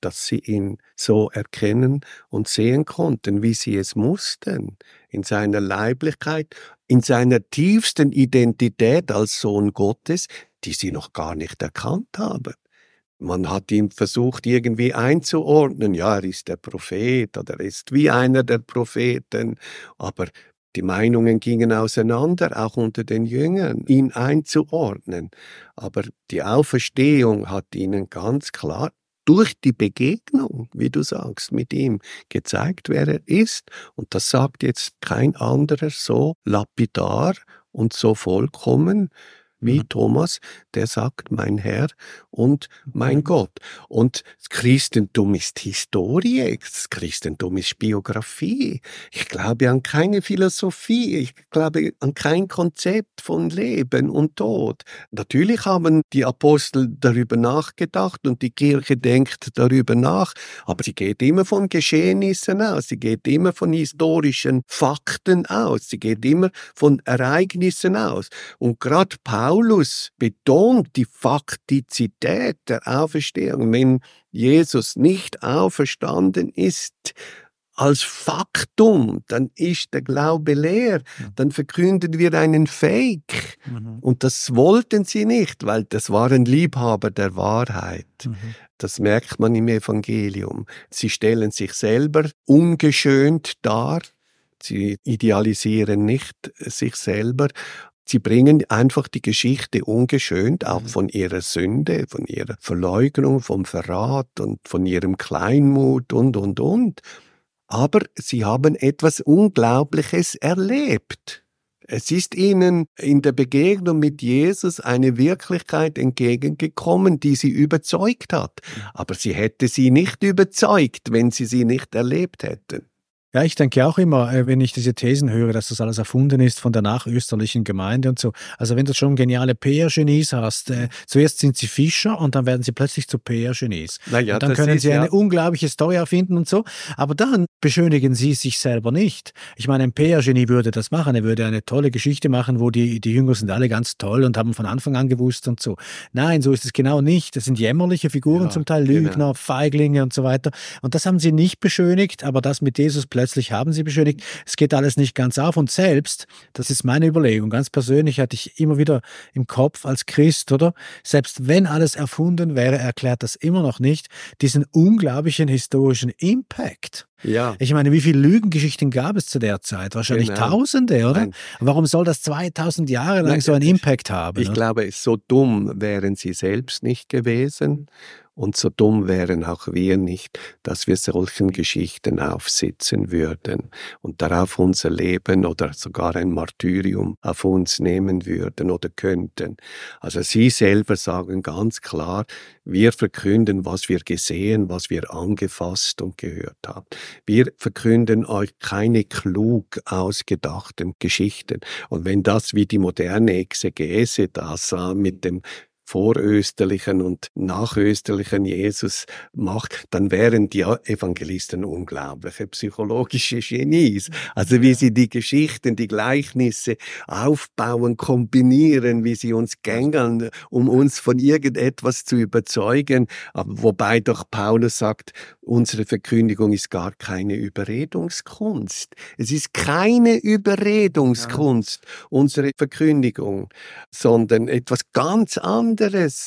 dass sie ihn so erkennen und sehen konnten, wie sie es mussten, in seiner Leiblichkeit, in seiner tiefsten Identität als Sohn Gottes, die sie noch gar nicht erkannt haben. Man hat ihn versucht, irgendwie einzuordnen. Ja, er ist der Prophet oder er ist wie einer der Propheten. Aber die Meinungen gingen auseinander, auch unter den Jüngern, ihn einzuordnen. Aber die Auferstehung hat ihnen ganz klar durch die Begegnung, wie du sagst, mit ihm gezeigt, wer er ist. Und das sagt jetzt kein anderer so lapidar und so vollkommen wie Thomas, der sagt, mein Herr und mein Gott. Und das Christentum ist Historie, das Christentum ist Biografie. Ich glaube an keine Philosophie, ich glaube an kein Konzept von Leben und Tod. Natürlich haben die Apostel darüber nachgedacht und die Kirche denkt darüber nach, aber sie geht immer von Geschehnissen aus, sie geht immer von historischen Fakten aus, sie geht immer von Ereignissen aus. Und gerade Paulus betont die Faktizität der Auferstehung. Wenn Jesus nicht auferstanden ist als Faktum, dann ist der Glaube leer. Dann verkünden wir einen Fake. Und das wollten sie nicht, weil das waren Liebhaber der Wahrheit. Das merkt man im Evangelium. Sie stellen sich selber ungeschönt dar. Sie idealisieren nicht sich selber. Sie bringen einfach die Geschichte ungeschönt, auch von ihrer Sünde, von ihrer Verleugnung, vom Verrat und von ihrem Kleinmut und. Aber sie haben etwas Unglaubliches erlebt. Es ist ihnen in der Begegnung mit Jesus eine Wirklichkeit entgegengekommen, die sie überzeugt hat. Aber sie hätte sie nicht überzeugt, wenn sie sie nicht erlebt hätten. Ja, ich denke auch immer, wenn ich diese Thesen höre, dass das alles erfunden ist von der nachösterlichen Gemeinde und so. Also wenn du schon geniale PR-Genies hast, zuerst sind sie Fischer und dann werden sie plötzlich zu PR-Genies. Naja, und dann können sie eine unglaubliche Story erfinden und so. Aber dann beschönigen sie sich selber nicht. Ich meine, ein PR-Genie würde das machen. Er würde eine tolle Geschichte machen, wo die Jünger sind alle ganz toll und haben von Anfang an gewusst und so. Nein, so ist es genau nicht. Das sind jämmerliche Figuren, zum Teil Lügner, Feiglinge und so weiter. Und das haben sie nicht beschönigt, aber das mit Jesus plötzlich haben sie beschönigt. Es geht alles nicht ganz auf. Und selbst, das ist meine Überlegung, ganz persönlich hatte ich immer wieder im Kopf als Christ, oder? Selbst wenn alles erfunden wäre, erklärt das immer noch nicht diesen unglaublichen historischen Impact. Ja. Ich meine, wie viele Lügengeschichten gab es zu der Zeit? Wahrscheinlich Tausende, oder? Nein. Warum soll das 2000 Jahre lang so einen Impact haben? Ich glaube, so dumm wären sie selbst nicht gewesen. Und so dumm wären auch wir nicht, dass wir solchen Geschichten aufsitzen würden und darauf unser Leben oder sogar ein Martyrium auf uns nehmen würden oder könnten. Also sie selber sagen ganz klar, wir verkünden, was wir gesehen, was wir angefasst und gehört haben. Wir verkünden euch keine klug ausgedachten Geschichten. Und wenn das wie die moderne Exegese das mit dem vorösterlichen und nachösterlichen Jesus macht, dann wären die Evangelisten unglaubliche psychologische Genies. Also wie sie die Geschichten, die Gleichnisse aufbauen, kombinieren, wie sie uns gängeln, um uns von irgendetwas zu überzeugen. Aber wobei doch Paulus sagt, unsere Verkündigung ist gar keine Überredungskunst. Es ist keine Überredungskunst, unsere Verkündigung, sondern etwas ganz anderes.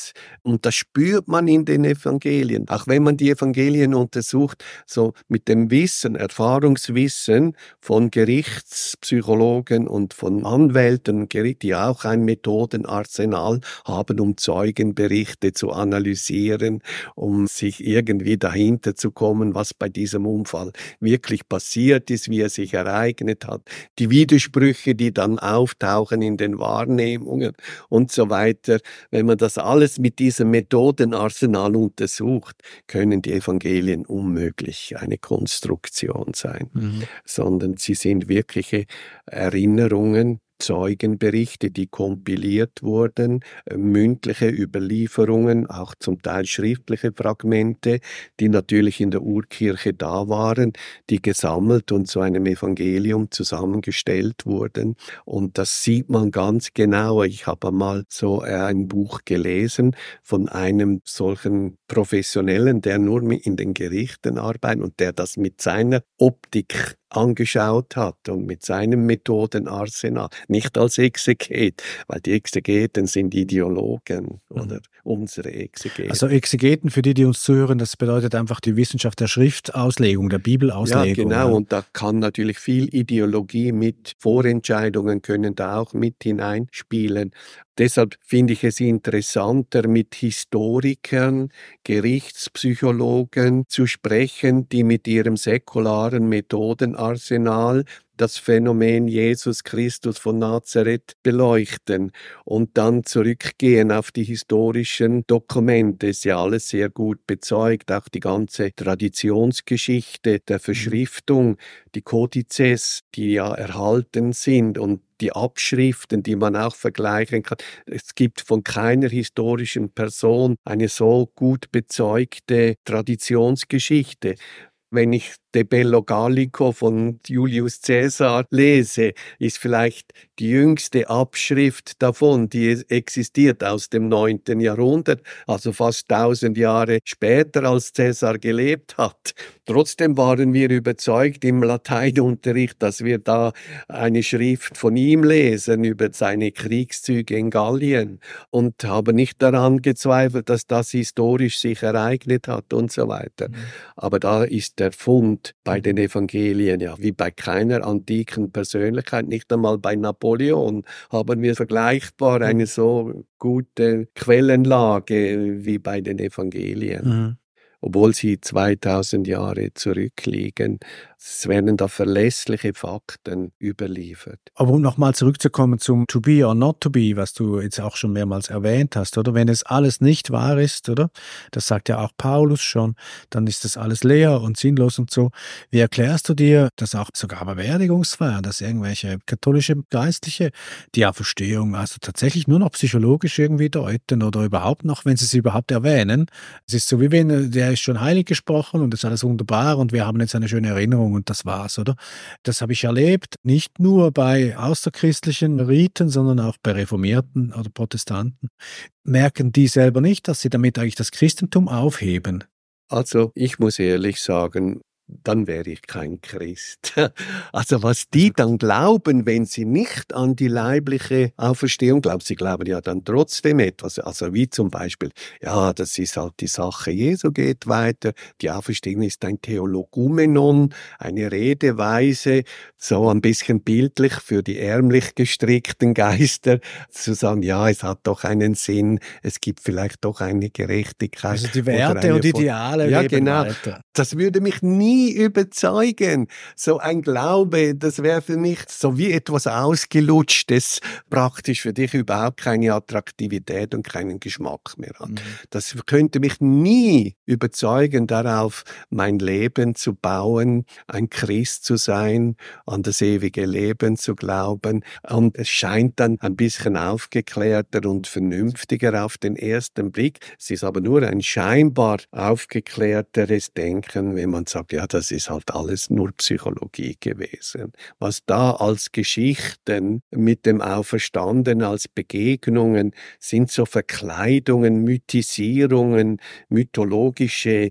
Und das spürt man in den Evangelien. Auch wenn man die Evangelien untersucht, so mit dem Wissen, Erfahrungswissen von Gerichtspsychologen und von Anwälten, die auch ein Methodenarsenal haben, um Zeugenberichte zu analysieren, um sich irgendwie dahinter zu kommen, was bei diesem Unfall wirklich passiert ist, wie er sich ereignet hat, die Widersprüche, die dann auftauchen in den Wahrnehmungen und so weiter. Wenn man das alles mit diesem Methodenarsenal untersucht, können die Evangelien unmöglich eine Konstruktion sein, sondern sie sind wirkliche Erinnerungen, Zeugenberichte, die kompiliert wurden, mündliche Überlieferungen, auch zum Teil schriftliche Fragmente, die natürlich in der Urkirche da waren, die gesammelt und zu einem Evangelium zusammengestellt wurden. Und das sieht man ganz genau. Ich habe einmal so ein Buch gelesen von einem solchen Professionellen, der nur in den Gerichten arbeitet und der das mit seiner Optik angeschaut hat und mit seinem Methodenarsenal, nicht als Exeget, weil die Exegeten sind Ideologen oder unsere Exegeten. Also Exegeten, für die uns zuhören, das bedeutet einfach die Wissenschaft der Schriftauslegung, der Bibelauslegung. Ja, genau, und da kann natürlich viel Ideologie mit Vorentscheidungen können da auch mit hineinspielen. Deshalb finde ich es interessanter, mit Historikern, Gerichtspsychologen zu sprechen, die mit ihrem säkularen Methodenarsenal das Phänomen Jesus Christus von Nazareth beleuchten und dann zurückgehen auf die historischen Dokumente. Ist ja alles sehr gut bezeugt, auch die ganze Traditionsgeschichte der Verschriftung, die Kodizes, die ja erhalten sind und die Abschriften, die man auch vergleichen kann. Es gibt von keiner historischen Person eine so gut bezeugte Traditionsgeschichte. Wenn ich De Bello Gallico von Julius Caesar lese, ist vielleicht die jüngste Abschrift davon, die existiert aus dem 9. Jahrhundert, also fast 1000 Jahre später, als Caesar gelebt hat. Trotzdem waren wir überzeugt im Lateinunterricht, dass wir da eine Schrift von ihm lesen über seine Kriegszüge in Gallien und haben nicht daran gezweifelt, dass das historisch sich ereignet hat und so weiter. Aber da ist der Fund bei den Evangelien, ja, wie bei keiner antiken Persönlichkeit, nicht einmal bei Napoleon, haben wir vergleichbar eine so gute Quellenlage wie bei den Evangelien. Obwohl sie 2000 Jahre zurückliegen. Es werden da verlässliche Fakten überliefert. Aber um nochmal zurückzukommen zum To be or not to be, was du jetzt auch schon mehrmals erwähnt hast, oder? Wenn es alles nicht wahr ist, oder? Das sagt ja auch Paulus schon, dann ist das alles leer und sinnlos und so. Wie erklärst du dir, dass auch sogar bei Beerdigungsfeiern, dass irgendwelche katholische Geistliche die Auferstehung also tatsächlich nur noch psychologisch irgendwie deuten oder überhaupt noch, wenn sie es überhaupt erwähnen? Es ist so wie wenn der ist schon heilig gesprochen und das ist alles wunderbar und wir haben jetzt eine schöne Erinnerung und das war's, oder? Das habe ich erlebt, nicht nur bei außerchristlichen Riten, sondern auch bei Reformierten oder Protestanten. Merken die selber nicht, dass sie damit eigentlich das Christentum aufheben? Also ich muss ehrlich sagen, dann wäre ich kein Christ. Also was die dann glauben, wenn sie nicht an die leibliche Auferstehung glauben, sie glauben ja dann trotzdem etwas, also wie zum Beispiel, ja, das ist halt die Sache Jesu geht weiter, die Auferstehung ist ein Theologumenon, eine Redeweise, so ein bisschen bildlich für die ärmlich gestrickten Geister, zu sagen, ja, es hat doch einen Sinn, es gibt vielleicht doch eine Gerechtigkeit. Also die Werte und Ideale ja, leben genau. weiter. Das würde mich nie überzeugen. So ein Glaube, das wäre für mich so wie etwas Ausgelutschtes, praktisch für dich überhaupt keine Attraktivität und keinen Geschmack mehr hat. Das könnte mich nie überzeugen, darauf mein Leben zu bauen, ein Christ zu sein, an das ewige Leben zu glauben. Und es scheint dann ein bisschen aufgeklärter und vernünftiger auf den ersten Blick. Es ist aber nur ein scheinbar aufgeklärteres Denken, wenn man sagt, ja, das ist halt alles nur Psychologie gewesen. Was da als Geschichten mit dem Auferstandenen, als Begegnungen, sind so Verkleidungen, Mythisierungen, mythologische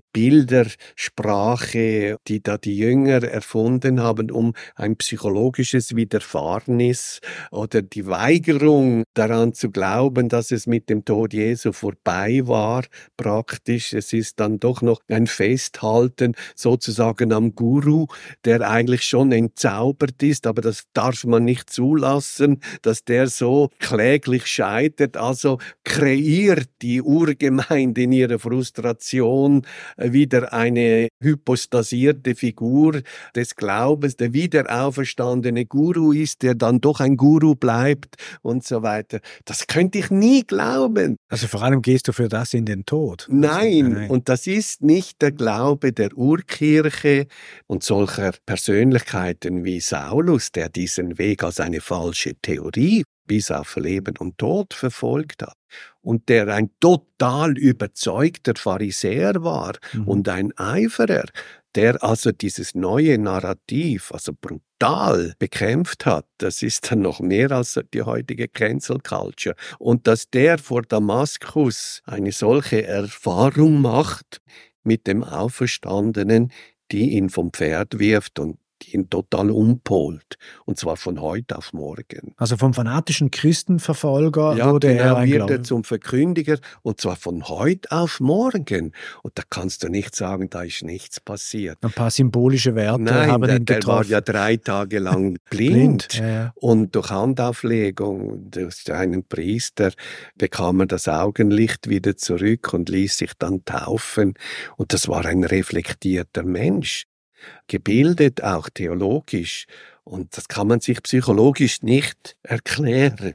Bildersprache, die da die Jünger erfunden haben, um ein psychologisches Widerfahrnis oder die Weigerung daran zu glauben, dass es mit dem Tod Jesu vorbei war, praktisch. Es ist dann doch noch ein Festhalten sozusagen am Guru, der eigentlich schon entzaubert ist, aber das darf man nicht zulassen, dass der so kläglich scheitert. Also kreiert die Urgemeinde in ihrer Frustration wieder eine hypostasierte Figur des Glaubens, der wiederauferstandene Guru ist, der dann doch ein Guru bleibt und so weiter. Das könnte ich nie glauben. Also vor allem gehst du für das in den Tod. Nein, und das ist nicht der Glaube der Urkirche, Kirche und solcher Persönlichkeiten wie Saulus, der diesen Weg als eine falsche Theorie bis auf Leben und Tod verfolgt hat und der ein total überzeugter Pharisäer war und ein Eiferer, der also dieses neue Narrativ also brutal bekämpft hat. Das ist dann noch mehr als die heutige Cancel Culture. Und dass der vor Damaskus eine solche Erfahrung macht mit dem Auferstandenen, die ihn vom Pferd wirft und die ihn total umpolt. Und zwar von heute auf morgen. Also vom fanatischen Christenverfolger wurde er ein wird er zum Verkündiger, und zwar von heute auf morgen. Und da kannst du nicht sagen, da ist nichts passiert. Ein paar symbolische Werte haben ihn getroffen. Der war ja 3 Tage lang blind. Ja. Und durch Handauflegung durch einen Priester bekam er das Augenlicht wieder zurück und ließ sich dann taufen. Und das war ein reflektierter Mensch. Gebildet, auch theologisch. Und das kann man sich psychologisch nicht erklären,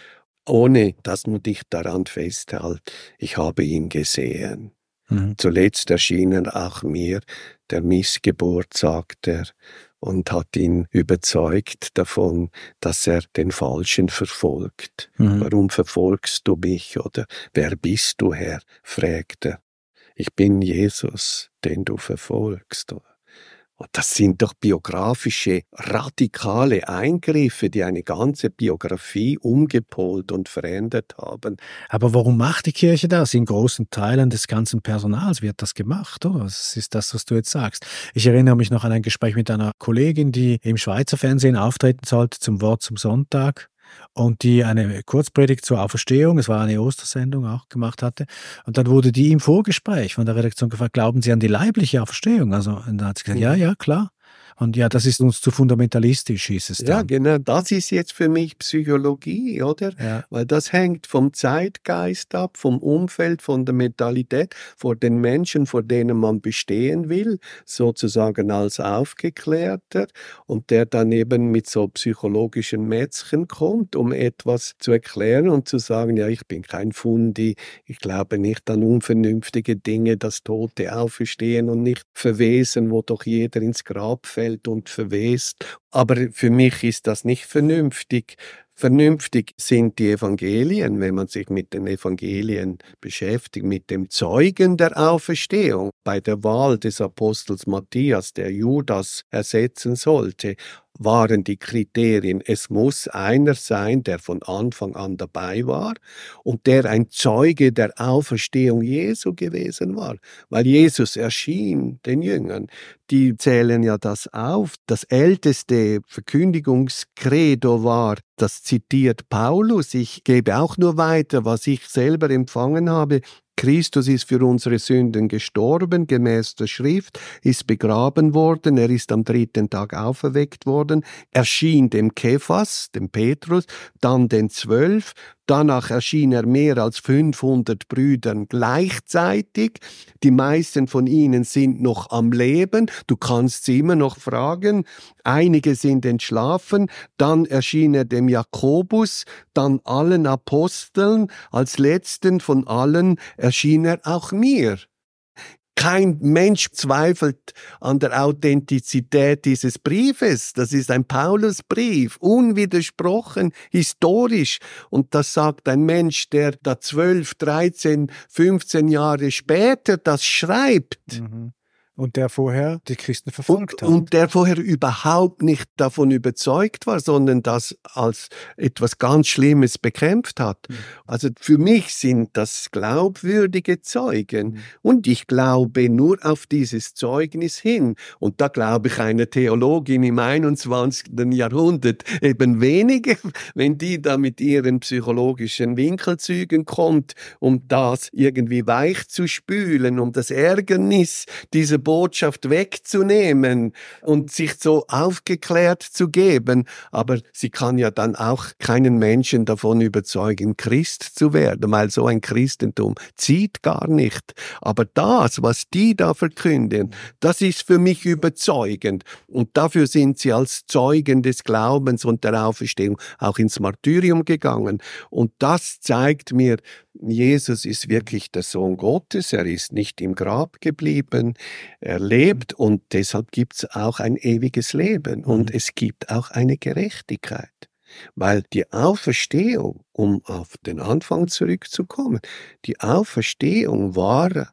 ohne dass man dich daran festhält, ich habe ihn gesehen. Zuletzt erschien er auch mir, der Missgeburt, sagt er, und hat ihn überzeugt davon, dass er den Falschen verfolgt. Warum verfolgst du mich? Oder wer bist du, Herr? Fragt er. Ich bin Jesus, den du verfolgst. Und das sind doch biografische, radikale Eingriffe, die eine ganze Biografie umgepolt und verändert haben. Aber warum macht die Kirche das? In großen Teilen des ganzen Personals wird das gemacht, oder? Das ist das, was du jetzt sagst. Ich erinnere mich noch an ein Gespräch mit einer Kollegin, die im Schweizer Fernsehen auftreten sollte zum Wort zum Sonntag. Und die eine Kurzpredigt zur Auferstehung, es war eine Ostersendung auch, gemacht hatte. Und dann wurde die im Vorgespräch von der Redaktion gefragt, glauben Sie an die leibliche Auferstehung? Also, und dann hat sie gesagt, ja, klar. Und ja, das ist uns zu fundamentalistisch, hieß es dann. Ja, genau, das ist jetzt für mich Psychologie, oder? Ja. Weil das hängt vom Zeitgeist ab, vom Umfeld, von der Mentalität, vor den Menschen, vor denen man bestehen will, sozusagen als Aufgeklärter, und der dann eben mit so psychologischen Mätzchen kommt, um etwas zu erklären und zu sagen, ja, ich bin kein Fundi, ich glaube nicht an unvernünftige Dinge, dass Tote auferstehen und nicht verwesen, wo doch jeder ins Grab fällt und verwest. Aber für mich ist das nicht vernünftig. Vernünftig sind die Evangelien, wenn man sich mit den Evangelien beschäftigt, mit dem Zeugen der Auferstehung. Bei der Wahl des Apostels Matthias, der Judas ersetzen sollte, waren die Kriterien, es muss einer sein, der von Anfang an dabei war und der ein Zeuge der Auferstehung Jesu gewesen war, weil Jesus erschien den Jüngern. Die zählen ja das auf. Das älteste Verkündigungskredo war, das zitiert Paulus, ich gebe auch nur weiter, was ich selber empfangen habe. Christus ist für unsere Sünden gestorben, gemäß der Schrift, ist begraben worden, er ist am 3. Tag auferweckt worden, erschien dem Kephas, dem Petrus, dann den 12, danach erschien er mehr als 500 Brüdern gleichzeitig, die meisten von ihnen sind noch am Leben, du kannst sie immer noch fragen, einige sind entschlafen, dann erschien er dem Jakobus, dann allen Aposteln, als letzten von allen erschien er auch mir. Kein Mensch zweifelt an der Authentizität dieses Briefes. Das ist ein Paulusbrief, unwidersprochen, historisch. Und das sagt ein Mensch, der da 12, 13, 15 Jahre später das schreibt. Und der vorher die Christen verfolgt hat. Und der vorher überhaupt nicht davon überzeugt war, sondern das als etwas ganz Schlimmes bekämpft hat. Also für mich sind das glaubwürdige Zeugen. Und ich glaube nur auf dieses Zeugnis hin. Und da glaube ich einer Theologin im 21. Jahrhundert eben weniger, wenn die da mit ihren psychologischen Winkelzügen kommt, um das irgendwie weich zu spülen, um das Ärgernis dieser Botschaft wegzunehmen und sich so aufgeklärt zu geben. Aber sie kann ja dann auch keinen Menschen davon überzeugen, Christ zu werden, weil so ein Christentum zieht gar nicht. Aber das, was die da verkünden, das ist für mich überzeugend. Und dafür sind sie als Zeugen des Glaubens und der Auferstehung auch ins Martyrium gegangen. Und das zeigt mir, Jesus ist wirklich der Sohn Gottes, er ist nicht im Grab geblieben, er lebt und deshalb gibt es auch ein ewiges Leben und es gibt auch eine Gerechtigkeit. Weil die Auferstehung, um auf den Anfang zurückzukommen, die Auferstehung war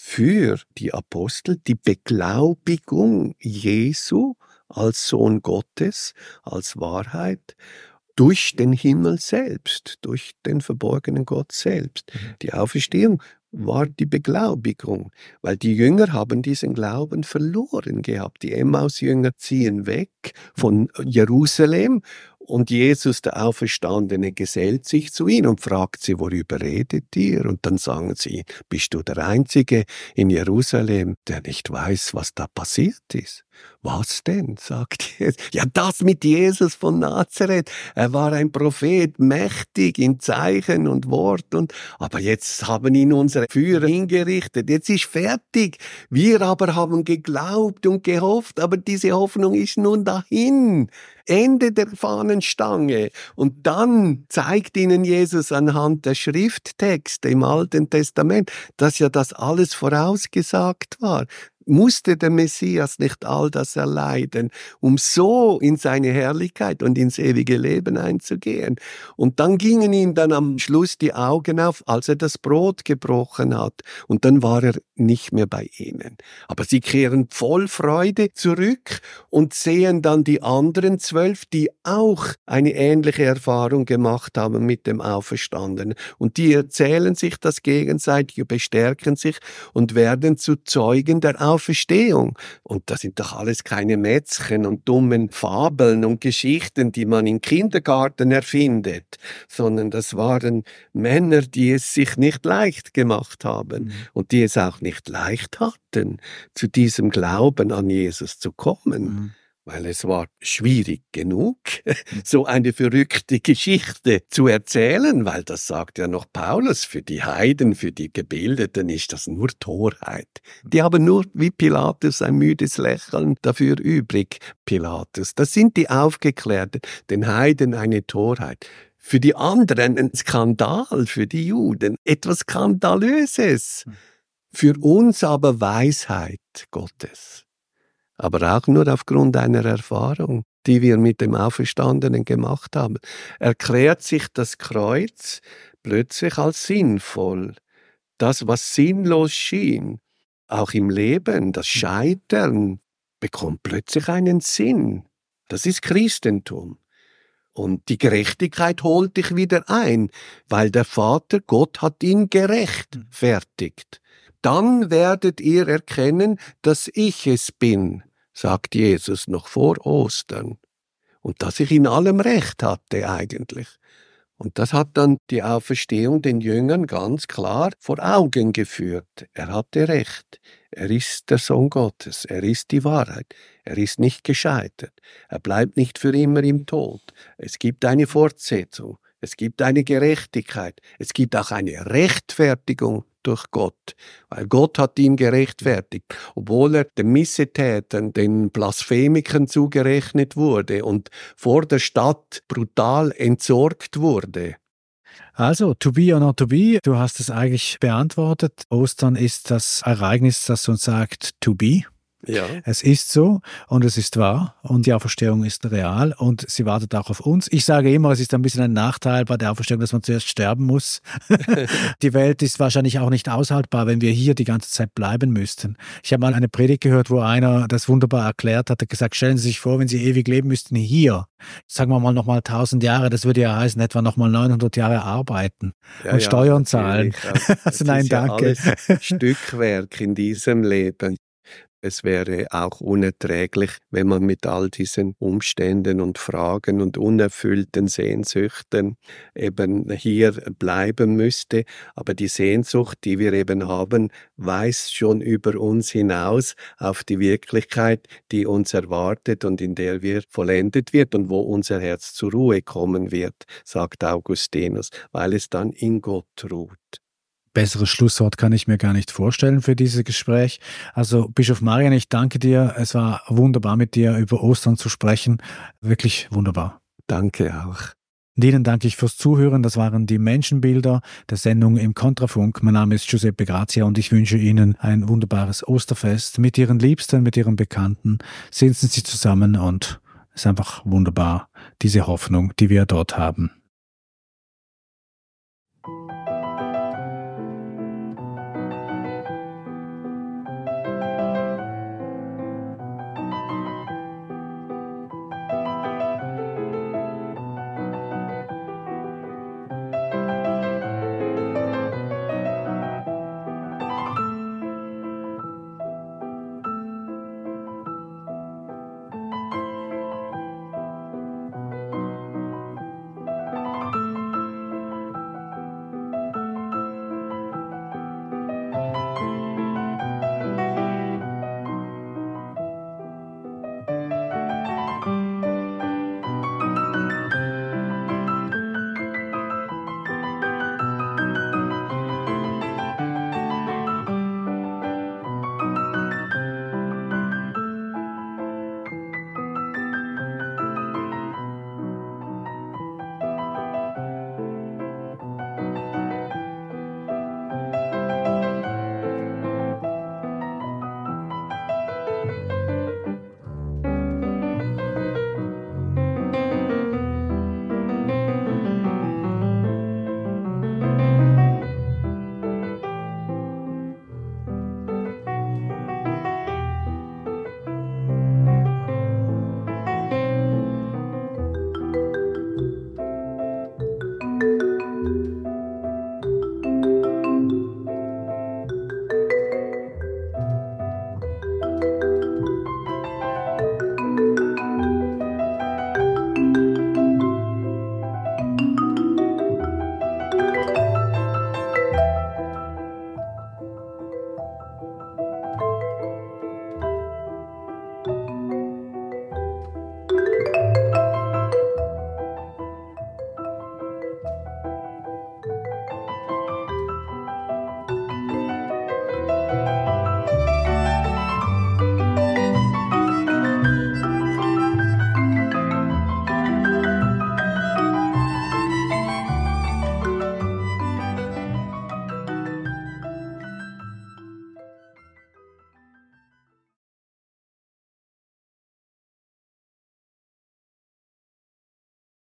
für die Apostel die Beglaubigung Jesu als Sohn Gottes, als Wahrheit, durch den Himmel selbst, durch den verborgenen Gott selbst. Die Auferstehung war die Beglaubigung, weil die Jünger haben diesen Glauben verloren gehabt. Die Emmaus-Jünger ziehen weg von Jerusalem und Jesus, der Auferstandene, gesellt sich zu ihnen und fragt sie, worüber redet ihr? Und dann sagen sie, bist du der Einzige in Jerusalem, der nicht weiß, was da passiert ist? Was denn? Sagt Jesus. Ja, das mit Jesus von Nazareth. Er war ein Prophet, mächtig in Zeichen und Wort. Aber jetzt haben ihn unsere Führer hingerichtet. Jetzt ist fertig. Wir aber haben geglaubt und gehofft, aber diese Hoffnung ist nun dahin. Ende der Fahnenstange. Und dann zeigt ihnen Jesus anhand der Schrifttexte im Alten Testament, dass ja das alles vorausgesagt war. Musste der Messias nicht all das erleiden, um so in seine Herrlichkeit und ins ewige Leben einzugehen? Und dann gingen ihm dann am Schluss die Augen auf, als er das Brot gebrochen hat. Und dann war er nicht mehr bei ihnen. Aber sie kehren voll Freude zurück und sehen dann die anderen 12, die auch eine ähnliche Erfahrung gemacht haben mit dem Auferstandenen. Und die erzählen sich das gegenseitig, bestärken sich und werden zu Zeugen der Auferstehung. Und das sind doch alles keine Mätzchen und dummen Fabeln und Geschichten, die man im Kindergarten erfindet, sondern das waren Männer, die es sich nicht leicht gemacht haben und die es auch nicht leicht hatten, zu diesem Glauben an Jesus zu kommen. Weil es war schwierig genug, so eine verrückte Geschichte zu erzählen, weil das sagt ja noch Paulus, für die Heiden, für die Gebildeten ist das nur Torheit. Die haben nur wie Pilatus ein müdes Lächeln dafür übrig, Pilatus. Das sind die Aufgeklärten, den Heiden eine Torheit. Für die anderen ein Skandal, für die Juden etwas Skandalöses. Für uns aber Weisheit Gottes. Aber auch nur aufgrund einer Erfahrung, die wir mit dem Auferstandenen gemacht haben, erklärt sich das Kreuz plötzlich als sinnvoll. Das, was sinnlos schien, auch im Leben, das Scheitern, bekommt plötzlich einen Sinn. Das ist Christentum. Und die Gerechtigkeit holt dich wieder ein, weil der Vater, Gott, hat ihn gerechtfertigt. Dann werdet ihr erkennen, dass ich es bin, sagt Jesus noch vor Ostern. Und dass ich in allem Recht hatte eigentlich. Und das hat dann die Auferstehung den Jüngern ganz klar vor Augen geführt. Er hatte Recht. Er ist der Sohn Gottes. Er ist die Wahrheit. Er ist nicht gescheitert. Er bleibt nicht für immer im Tod. Es gibt eine Fortsetzung. Es gibt eine Gerechtigkeit. Es gibt auch eine Rechtfertigung durch Gott, weil Gott hat ihn gerechtfertigt, obwohl er den Missetätern, den Blasphemikern zugerechnet wurde und vor der Stadt brutal entsorgt wurde. Also, to be or not to be, du hast es eigentlich beantwortet. Ostern ist das Ereignis, das uns sagt, to be. Ja. Es ist so und es ist wahr und die Auferstehung ist real und sie wartet auch auf uns. Ich sage immer, es ist ein bisschen ein Nachteil bei der Auferstehung, dass man zuerst sterben muss. Die Welt ist wahrscheinlich auch nicht aushaltbar, wenn wir hier die ganze Zeit bleiben müssten. Ich habe mal eine Predigt gehört, wo einer das wunderbar erklärt hat, gesagt, stellen Sie sich vor, wenn Sie ewig leben müssten hier, sagen wir mal nochmal 1000 Jahre, das würde ja heißen, etwa nochmal 900 Jahre arbeiten und Steuern zahlen. Also nein, danke. Ja alles Stückwerk in diesem Leben. Es wäre auch unerträglich, wenn man mit all diesen Umständen und Fragen und unerfüllten Sehnsüchten eben hier bleiben müsste. Aber die Sehnsucht, die wir eben haben, weist schon über uns hinaus auf die Wirklichkeit, die uns erwartet und in der wir vollendet wird und wo unser Herz zur Ruhe kommen wird, sagt Augustinus, weil es dann in Gott ruht. Besseres Schlusswort kann ich mir gar nicht vorstellen für dieses Gespräch. Also Bischof Marian, ich danke dir. Es war wunderbar mit dir über Ostern zu sprechen. Wirklich wunderbar. Danke auch. Und Ihnen danke ich fürs Zuhören. Das waren die Menschenbilder der Sendung im Kontrafunk. Mein Name ist Giuseppe Grazia und ich wünsche Ihnen ein wunderbares Osterfest mit Ihren Liebsten, mit Ihren Bekannten. Sitzen Sie zusammen und es ist einfach wunderbar, diese Hoffnung, die wir dort haben.